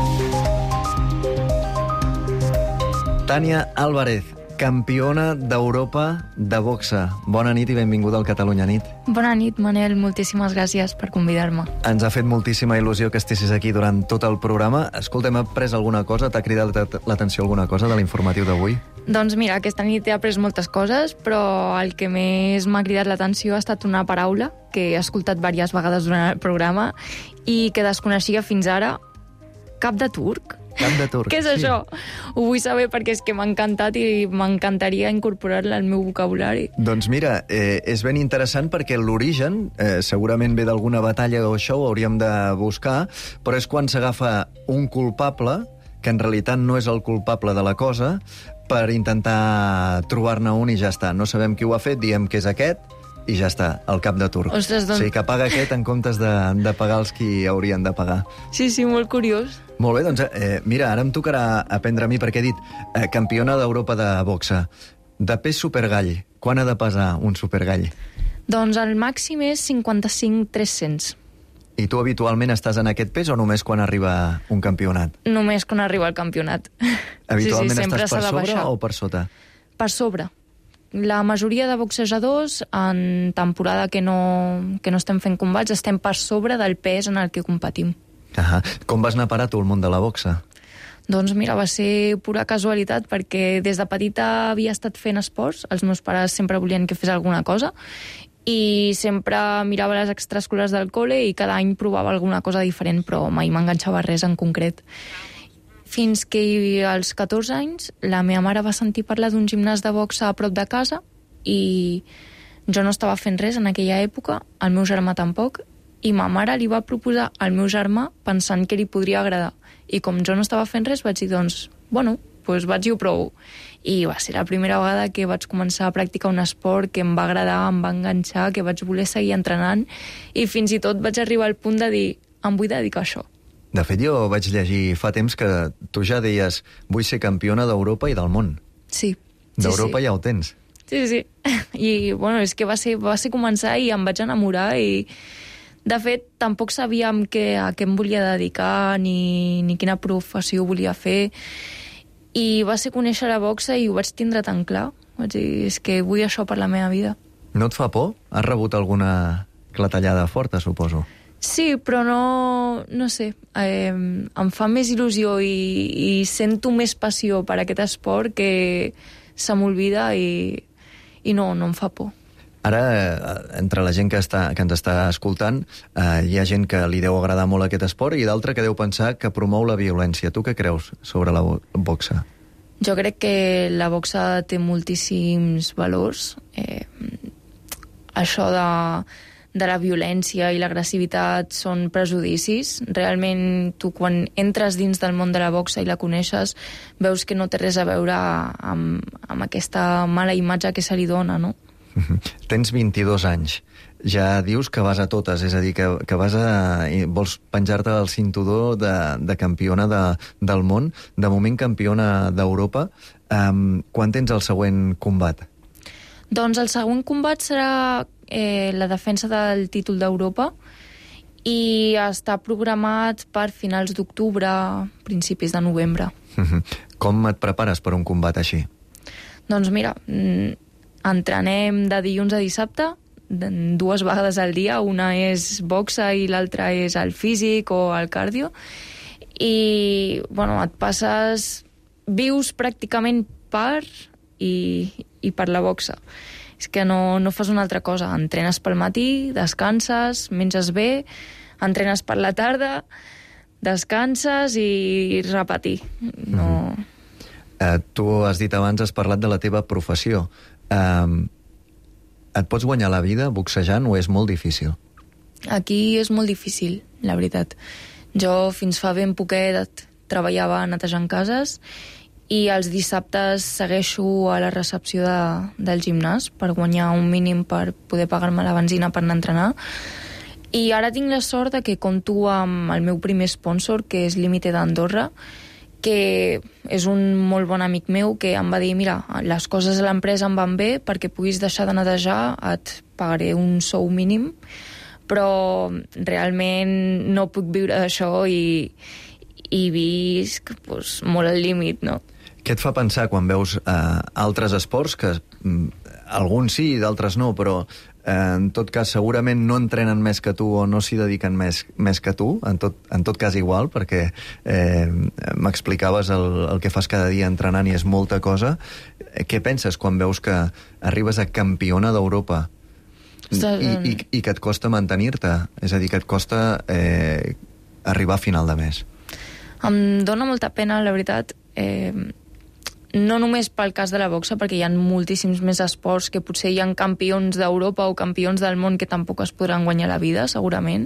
Tània Álvarez, campiona d'Europa de boxa. Bona nit i benvinguda al Catalunya Nit. Bona nit, Manel. Moltíssimes gràcies per convidar-me. Ens ha fet moltíssima il·lusió que estiguessis aquí durant tot el programa. Escolta, hem après alguna cosa? T'ha cridat l'atenció alguna cosa de l'informatiu d'avui? Doncs mira, aquesta nit he après moltes coses, però el que més m'ha cridat l'atenció ha estat una paraula que he escoltat diverses vegades durant el programa i que desconeixia fins ara. Cap de turc? Cap de turc, Què és sí. això? Ho vull saber perquè és que m'ha encantat i m'encantaria incorporar-la al meu vocabulari. Doncs mira, eh, és ben interessant perquè l'origen eh, segurament ve d'alguna batalla o això, ho hauríem de buscar, però és quan s'agafa un culpable, que en realitat no és el culpable de la cosa, per intentar trobar-ne un i ja està. No sabem qui ho ha fet, diem que és aquest, i ja està, el cap de turc. Ostres, doncs... O sigui, que paga aquest en comptes de, de pagar els qui haurien de pagar. Sí, sí, molt curiós. Molt bé, doncs eh, mira, ara em tocarà aprendre a mi, perquè he dit eh, campiona d'Europa de boxa. De pes supergall, quan ha de pesar un supergall? Doncs el màxim és cinquanta-cinc mil tres-cents. I tu habitualment estàs en aquest pes o només quan arriba un campionat? Només quan arriba el campionat. Habitualment sí, sí, estàs per sobre baixar. o per sota? Per sobre. La majoria de boxejadors, en temporada que no, que no estem fent combats, estem per sobre del pes en el que competim. Ah, com vas anar a parar tu al món de la boxa? Doncs mira, va ser pura casualitat, perquè des de petita havia estat fent esports, els meus pares sempre volien que fes alguna cosa, i sempre mirava les extraescolars del col·le i cada any provava alguna cosa diferent, però mai m'enganxava res en concret. Fins que als catorze anys la meva mare va sentir parlar d'un gimnàs de boxa a prop de casa i jo no estava fent res en aquella època, el meu germà tampoc, i ma mare li va proposar al meu germà pensant que li podria agradar. I com jo no estava fent res, vaig dir, doncs, bueno, doncs vaig i ho provo. I va ser la primera vegada que vaig començar a practicar un esport que em va agradar, em va enganxar, que vaig voler seguir entrenant, i fins i tot vaig arribar al punt de dir, em vull dedicar a això. De fet, jo vaig llegir fa temps que tu ja deies vull ser campiona d'Europa i del món. Sí. D'Europa sí, sí. ja ho tens. Sí, sí. I, bueno, és que va ser, va ser començar i em vaig enamorar i, de fet, tampoc sabia què, a què em volia dedicar ni, ni quina professió volia fer. I va ser conèixer la boxa i ho vaig tindre tan clar. Vaig dir, és que vull això per la meva vida. No et fa por? Has rebut alguna clatellada forta, suposo? Sí, però no, no sé, eh, em fa més il·lusió i, i sento més passió per aquest esport que se m'olvida i, i no, no em fa por. Ara, entre la gent que, està, que ens està escoltant, eh, hi ha gent que li deu agradar molt aquest esport i d'altra que deu pensar que promou la violència. Tu què creus sobre la boxa? Jo crec que la boxa té moltíssims valors. Eh, això de... de la violència i l'agressivitat són prejudicis. Realment, tu quan entres dins del món de la boxa i la coneixes, veus que no té res a veure amb, amb aquesta mala imatge que se li dona, no? Tens vint-i-dos anys. Ja dius que vas a totes, és a dir, que, que vas a, vols penjar-te el cinturó de, de campiona de, del món, de moment campiona d'Europa. Um, quan tens el següent combat? Doncs el següent combat serà eh, la defensa del títol d'Europa i està programat per finals d'octubre, principis de novembre. Com et prepares per un combat així? Doncs mira, entrenem de dilluns a dissabte, dues vegades al dia, una és boxa i l'altra és el físic o el cardio, i bueno, et passes, vius pràcticament per i, i per la boxa. És que no, no fas una altra cosa. Entrenes pel matí, descanses, menges bé, entrenes per la tarda, descanses i repetir. No... Mm-hmm. Uh, tu has dit abans, has parlat de la teva professió. Uh, et pots guanyar la vida boxejant o és molt difícil? Aquí és molt difícil, la veritat. Jo fins fa ben poquet treballava netejant cases i els dissabtes segueixo a la recepció de, del gimnàs per guanyar un mínim per poder pagar-me la benzina per anar a entrenar. I ara tinc la sort de que compto amb el meu primer sponsor, que és Límite d'Andorra, que és un molt bon amic meu, que em va dir, mira, les coses a l'empresa em van bé, perquè puguis deixar de netejar et pagaré un sou mínim, però realment no puc viure d'això i, i visc pues, molt al límit, no? Què et fa pensar quan veus eh, altres esports, que mm, alguns sí i d'altres no, però eh, en tot cas segurament no entrenen més que tu o no s'hi dediquen més, més que tu, en tot, en tot cas igual, perquè eh, m'explicaves el, el que fas cada dia entrenant i és molta cosa. Eh, què penses quan veus que arribes a campiona d'Europa i, i, i que et costa mantenir-te? És a dir, que et costa eh, arribar a final de mes. Em dóna molta pena, la veritat, eh, no només pel cas de la boxa, perquè hi ha moltíssims més esports que potser hi ha campions d'Europa o campions del món que tampoc es podran guanyar la vida, segurament.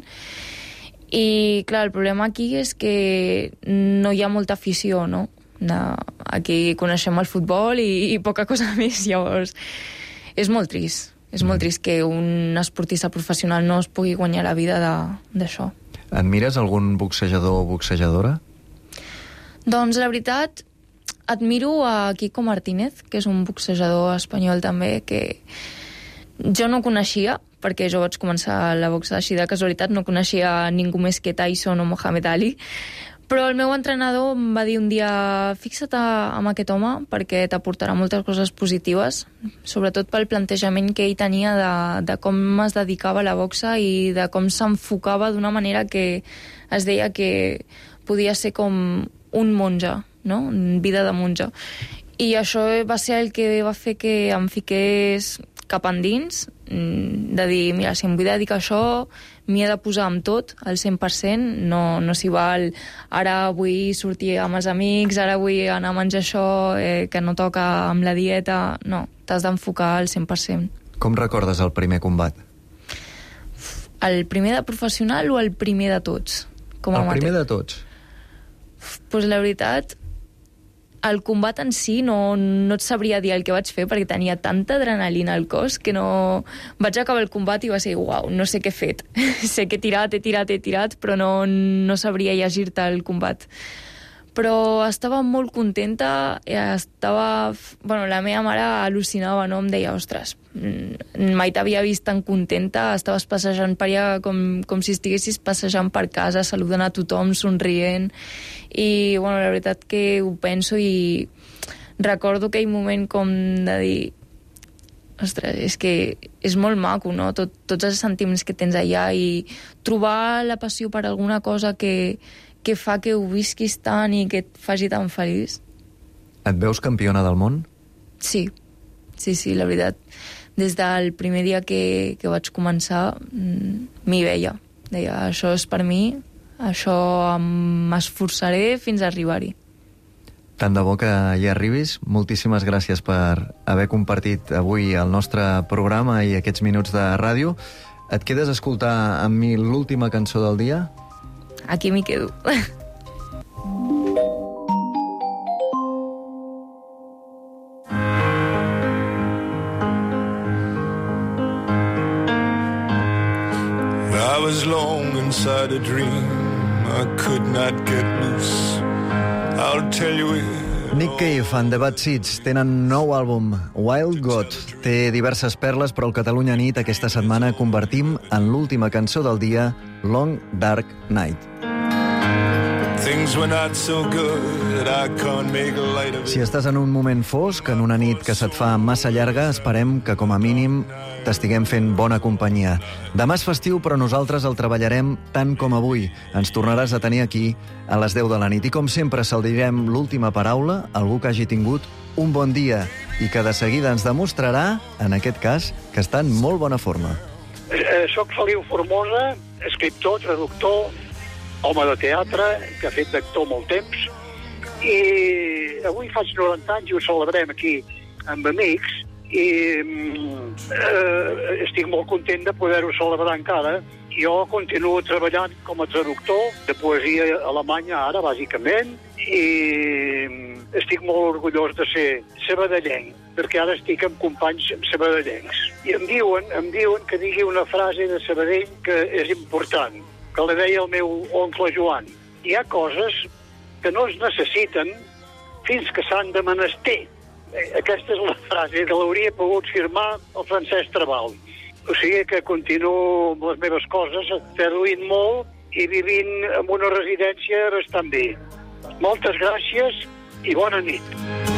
I, clar, el problema aquí és que no hi ha molta afició, no? Aquí coneixem el futbol i, i poca cosa més, llavors és molt trist. És molt trist que un esportista professional no es pugui guanyar la vida d'això. Admires algun boxejador o boxejadora? Doncs la veritat, admiro a Kiko Martínez, que és un boxejador espanyol també, que jo no coneixia, perquè jo vaig començar la boxa així de casualitat, no coneixia ningú més que Tyson o Muhammad Ali, però el meu entrenador em va dir un dia, fixa't amb aquest home perquè t'aportarà moltes coses positives, sobretot pel plantejament que ell tenia de, de com es dedicava a la boxa i de com s'enfocava d'una manera que es deia que podia ser com un monja, no? Vida de monja. I això va ser el que va fer que em fiqués cap endins, de dir, mira, si em vull dedicar a això, m'hi he de posar amb tot, al cent per cent, no, no s'hi val, ara vull sortir amb els amics, ara vull anar a menjar això, eh, que no toca amb la dieta, no, t'has d'enfocar al cent per cent. Com recordes el primer combat? El primer de professional o el primer de tots? Com a el primer amateur? de tots. Pues la veritat, el combat en si no, no et sabria dir el que vaig fer perquè tenia tanta adrenalina al cos que no... Vaig acabar el combat i va ser, uau, no sé què he fet. Sé que he tirat, he tirat, he tirat, però no, no sabria llegir-te el combat. Però estava molt contenta, estava... Bueno, la meva mare al·lucinava, no? Em deia, ostres, mai t'havia vist tan contenta, estaves passejant per allà com, com si estiguessis passejant per casa, saludant a tothom, somrient, i, bueno, la veritat que ho penso i recordo aquell moment com de dir, ostres, és que és molt maco, no? Tot, tots els sentiments que tens allà i trobar la passió per alguna cosa que que fa que ho visquis tant i que et faci tan feliç. Et veus campiona del món? Sí, sí, sí, la veritat. Des del primer dia que, que vaig començar, m'hi veia. Deia, això és per mi, això m'esforçaré fins a arribar-hi. Tant de bo que hi arribis. Moltíssimes gràcies per haver compartit avui el nostre programa i aquests minuts de ràdio. Et quedes a escoltar amb mi l'última cançó del dia? Aquí m'hi quedo. I was long inside a dream I could not get loose. I'll tell you it. Nick Cave and the Bad Seeds tenen nou àlbum, Wild God. Té diverses perles, però el Catalunya Nit aquesta setmana convertim en l'última cançó del dia, Long Dark Night. Things were not so good, I can't make light of it. Si estàs en un moment fosc, en una nit que se't fa massa llarga, esperem que com a mínim t'estiguem fent bona companyia. Demà és festiu, però nosaltres el treballarem tant com avui. Ens tornaràs a tenir aquí a les deu de la nit. I com sempre saldirem l'última paraula a algú que hagi tingut un bon dia i que de seguida ens demostrarà, en aquest cas, que està en molt bona forma. Eh, soc Feliu Formosa, escriptor, traductor, home de teatre, que ha fet d'actor molt temps, i avui faig noranta anys i ho celebrem aquí amb amics, i eh, estic molt content de poder-ho celebrar encara. Jo continuo treballant com a traductor de poesia alemanya ara, bàsicament, i estic molt orgullós de ser sabadellenc, perquè ara estic amb companys sabadellencs. I em diuen, em diuen que digui una frase de Sabadell que és important, que la deia el meu oncle Joan. Hi ha coses que no es necessiten fins que s'han de menester. Aquesta és la frase que l'hauria pogut firmar el Francesc Trabal. O sigui que continuo amb les meves coses, traduint molt i vivint en una residència bastant bé. Moltes gràcies i bona nit.